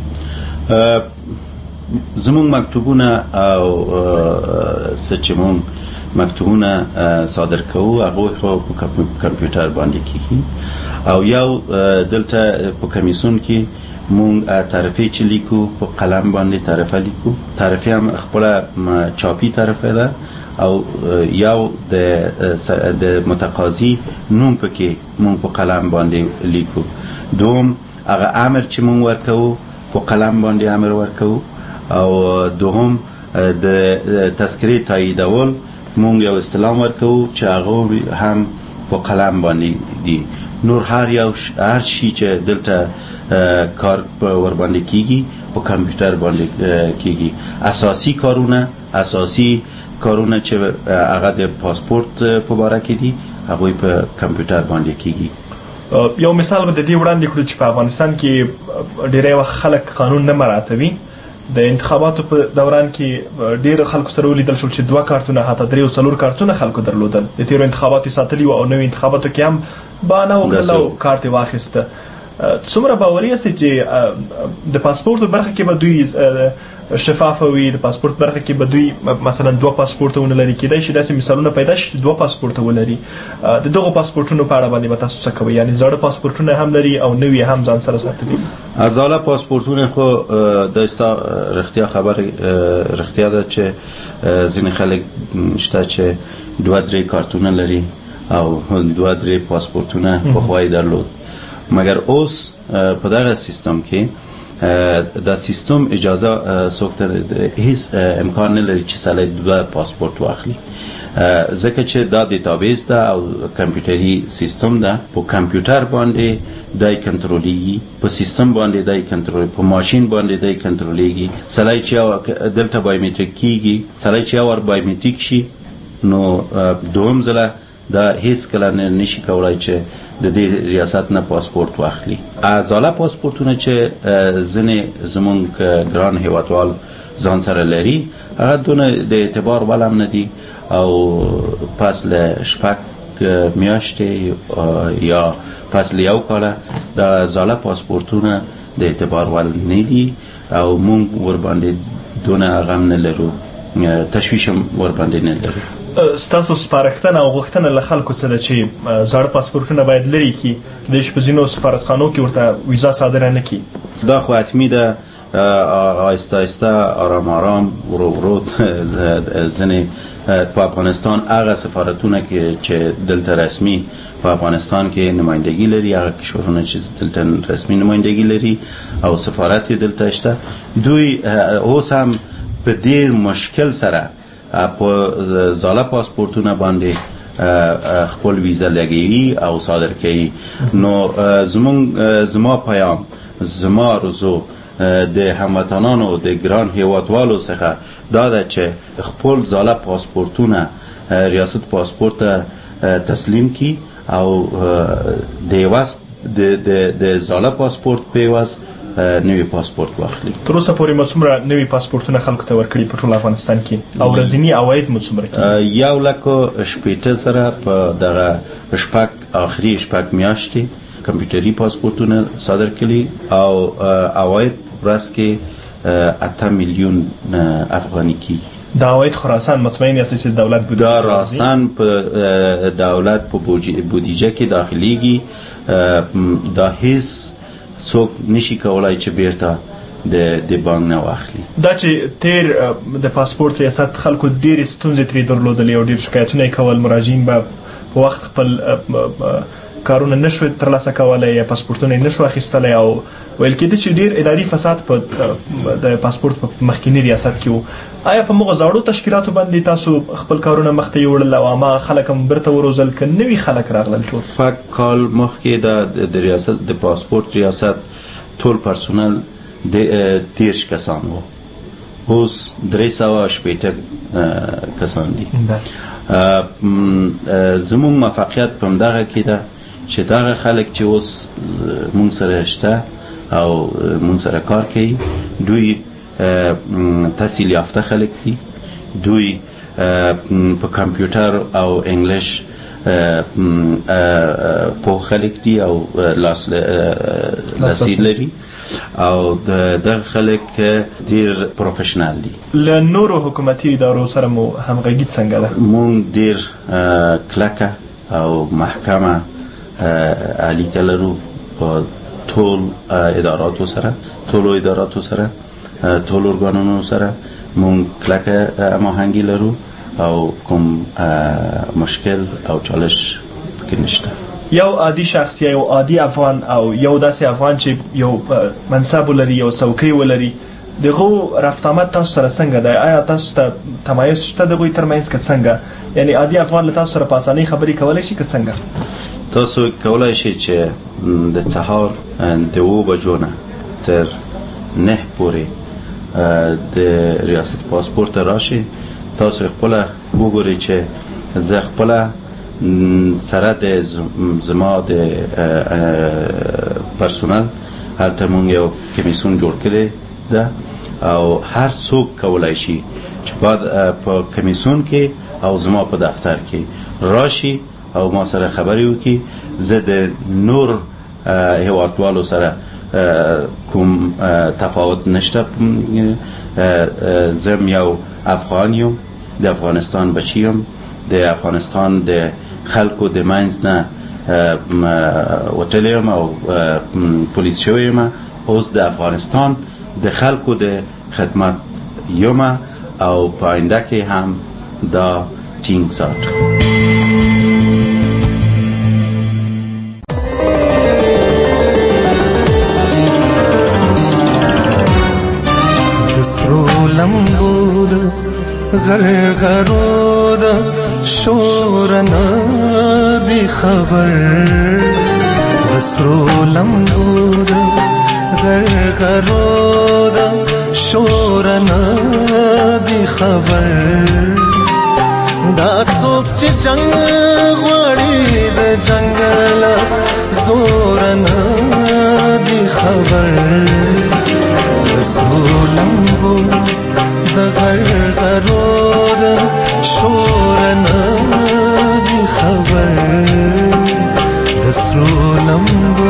Speaker 12: زمونږ مکتوبونه او څه چې مونږ مکتوبونه صادر کوو هغه خو په کمپیوټر باندې کیږي او یو دلته په کمیسیون کې مونږ تعرفه چې لیکو په قلم باندې تعرفه لیکو. تعرفه هم خپل چاپی تعرفه ده او یو د متقاضی نوم پکې مونږ په قلم باندې لیکو. دوم هغه امر چې مونږ ورکوو په قلم باندې امر ورکوو او دوهم د تذکرې تاییدول مونږ یو استلام ورکوو چې هغه هم په قلم باندې دي. نور هر یو هر شي چې دلته کار ور باندې کیږي په کمپیوټر باندې کیږي. اساسي کارونه اساسي کارونه چې هغه د پاسپورت په باره کې دي هغه په کمپیوټر باندې کیږي.
Speaker 24: یو مثال به د دې وړاندې کړو چې په افغانستان کې ډېری وخت خلک قانون نه مراعاتوي. د انتخاباتو په دوران کې ډېر خلکو سره ولیدل شول چې دوه کارتونه حتی درې او څلور کارتونه خلکو درلودل. د تیرو انتخاباتو ساتلي او نوي انتخاباتو کې هم بهانه وکړله او کارت یې واخیسته. څومره باوري یاستئ چې د پاسپورت برخه کې به دوی شفافه وي؟ د پاسپورت برخه کې به دوی مثلا دوه پاسپورته ونه لري؟ کېدای شي داسې مثالونه پیدا شي چې دوه پاسپورته ولري. د دغو پاسپورتونو په اړه باندې به تاسو څه کوئ؟ یعنې زاړه پاسپورتونه هم لري او نوي هم ځان سره ساتلي.
Speaker 12: زاړه پاسپورتونه خو د ستا رښتیا خبره رښتیا ده چې ځینې خلک شته چې دوه درې کارتونه لري او دوه درې پاسپورتونه پخوا یې درلود. مګر اوس په دغه سیستم کې دا سیستم اجازه څوک ته هیڅ امکان نه لري چې سړی دوه پاسپورت واخلي، ځکه چې دا ډیټابیس ده او کمپیوټري سیستم ده. په کمپیوټر باندې دای کنټرولېږي، په سیستم باندې دای کنټرول، په ماشین باندې دای کنټرولېږي. سړی چې دلته بایومټریک کیږي، سړی چې اور بایومټریک شي نو دوم ځله دا هیڅ کله نشي کولای چې د دې ریاست نه پاسپورت واخلي. ازاله پاسپورتونه چې ځینې زمونږ ګران هیوادوال ځان سره لري هغه دونه د اعتبار وړ هم نه دي او پس له شپږ میاشتې یا پس له یو کاله د ازاله پاسپورتونه د اعتبار وړ نه دي او مونږ ورباندې دونه هغه هم نه لرو، تشویش هم ورباندې نه لرو.
Speaker 24: ستاسو سپارښتنه او غوښتنه له خلکو څه ده چې زاړه پاسپورتونه باید لرې کړي، کېدای شي په ځینو سفارتخانو کې ورته ویزا صادره نه کړي؟
Speaker 12: دا خو حتمي ده، آهسته آهسته آرام آرام ورو ورو ځینې په افغانستان هغه سفارتونه کې چې دلته رسمي په افغانستان کې نمایندګي لري، هغه کشورونه چې دلته رسمي نمایندګي لري او سفارت دلته شته، دوی اوس هم په ډېر مشکل سره په زاړه پاسپورتونه باندې خپل ویزا لګوي او صادر کوي. نو زمونږ زما پیام زما رزو د هموطنانو د ګران هیوادوالو څخه دا ده چې خپل زاړه پاسپورتونه ریاست پاسپورت تسلیم کی او د یوه د د د زاړه پاسپورت په عوض نوی پاسپورت واخلي.
Speaker 24: تر اوسه پورې مو څومره نوي پاسپورتونه خلکو ته ورکړي په ټول افغانستان کې او ورځني عواید مو څومره کېږي؟
Speaker 12: یو لک شپېته سره په دغه شپږ آخري شپږ میاشتې کمپیوټري پاسپورتونه صادر کړي او عواید ورځ کې اته میلیون افغاني کېږي.
Speaker 24: دا عواید خراسان مطمئن یاست چې دولت بودجه
Speaker 12: دا خراسان په دولت په بودجه کې داخليږي. دا هیڅ څوک نشي کولای چې بیرته د د بانک نه واخلي.
Speaker 24: دا چې تیر د پاسپورت ریاست خلکو ډېرې ستونزې ترې درلودلې او ډېر شکایتونه یې کول، مراجعین به په وخت خپل کارونه نشو ترلاسه کولای یا پاسپورتونه نشو اخیستلی او ویل کېده چې ډېر اداري فساد په د پاسپورت په مخکینی ریاست کې و. آیا په موږ زاړو تشکیلاتو باندې تاسو خپل کارونه مخته یوړل او هغه خلک هم بیرته وروزل که نوي خلک راغلل؟ ټول
Speaker 12: شپږ کال مخکې د ریاست د پاسپورت ریاست ټول پرسونل د دېرش کسان وو، اوس درې سوه شپېته کسان دي. زموږ موفقیت په همدغه کې ده چې دغه خلک چې اوس موږ سره شته او موږ سره کار کوي دوی تحصیل یافته خلک دي، دوی په کمپیوټر او انګلیش پوه خلک دي او لاسي لري او دغه خلک ډېر پروفیشنال دي.
Speaker 24: له نورو حکومتي ادارو سره مو همغږي څنګه ده؟
Speaker 12: موږ ډېر کلکه او محکمه اړیکه لرو په ټول اداراتو سره، ټولو اداراتو سره، ټولو ارګانونو سره موږ کلکه هماهنګي لرو او کوم مشکل او چالش پکې نشته.
Speaker 24: یو عادي شخص یا یو عادي افغان او یو داسې افغان چې یو منصب ولري، یو څوکۍ ولري، دغه رفت آمد تاسو سره څنګه دی؟ آیا تاسو ته تمایز شته دغوی ترمنځ که څنګه؟ یعنی عادي افغان له تاسو سره په اسانۍ خبرې کولی شي که څنګه؟
Speaker 12: تاسو کولی شئ چې د سهار د اوو بجو نه تر نه پورې د ریاست پاسپورت ته راشئ. تاسو خپله وګورئ چې زه خپله سره د زما د پرسونل هلته مونږ یو کمیسیون جوړ کړی ده او هر څوک کولی شي چې باید په کمیسیون کې او زما په دفتر کې راشي او ما سره خبرې وکړي. زه د نور هیوادوالو سره کوم تفاوت نشته. زه یو افغان یم، د افغانستان بچی یم، د افغانستان د خلکو د منځ نه وتلی یم او پولیس شوی یم. اوس د افغانستان د خلکو د خدمت یم او په آینده کې هم دا ټینګ ساتو.
Speaker 13: سرو لمبو د غرغرو د شور نه دی خبر، سرو لمبو د غرغرو د شور نه دی خبر. دا څوک چې جنگ غواړي د جنگل زور نه دی خبر، سرو لمبو د غرغرو د شور نه دی خبر، د سرو لمبو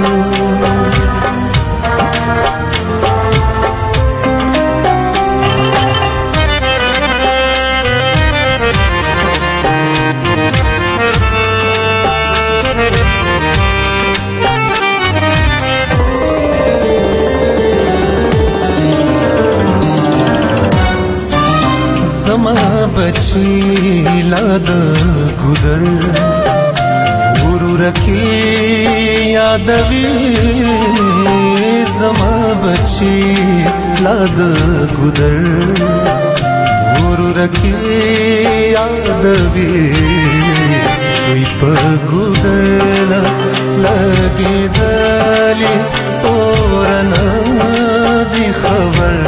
Speaker 13: زما بچی لاد گودر غرور کی یادوی، زما بچی لاد گودر غرور کی یادوی، کوئی په گودر لگی دلی اور نه دی خبر.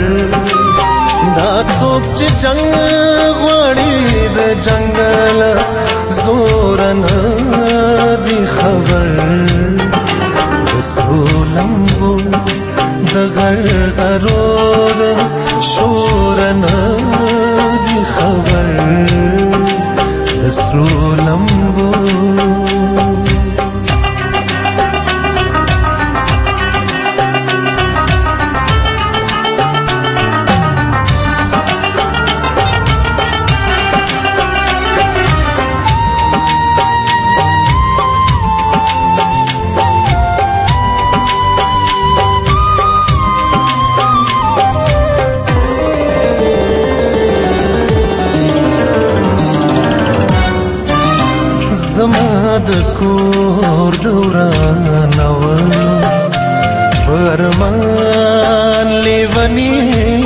Speaker 13: دا څوک چې جنگ غواړي د جنگل زور نه دی خبر، غرغرو د شور نه دی خبر د سرو لمبو د کور دوران ولو پرمان لیونی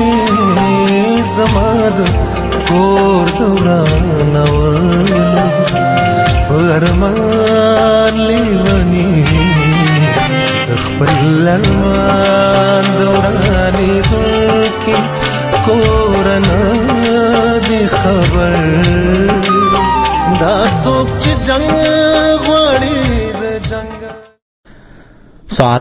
Speaker 13: زما د کور دوران ولو پرمان لیونی خپل لمن دورانی دلکی کورنا دی خبر دا څوک چې جنگ غواړي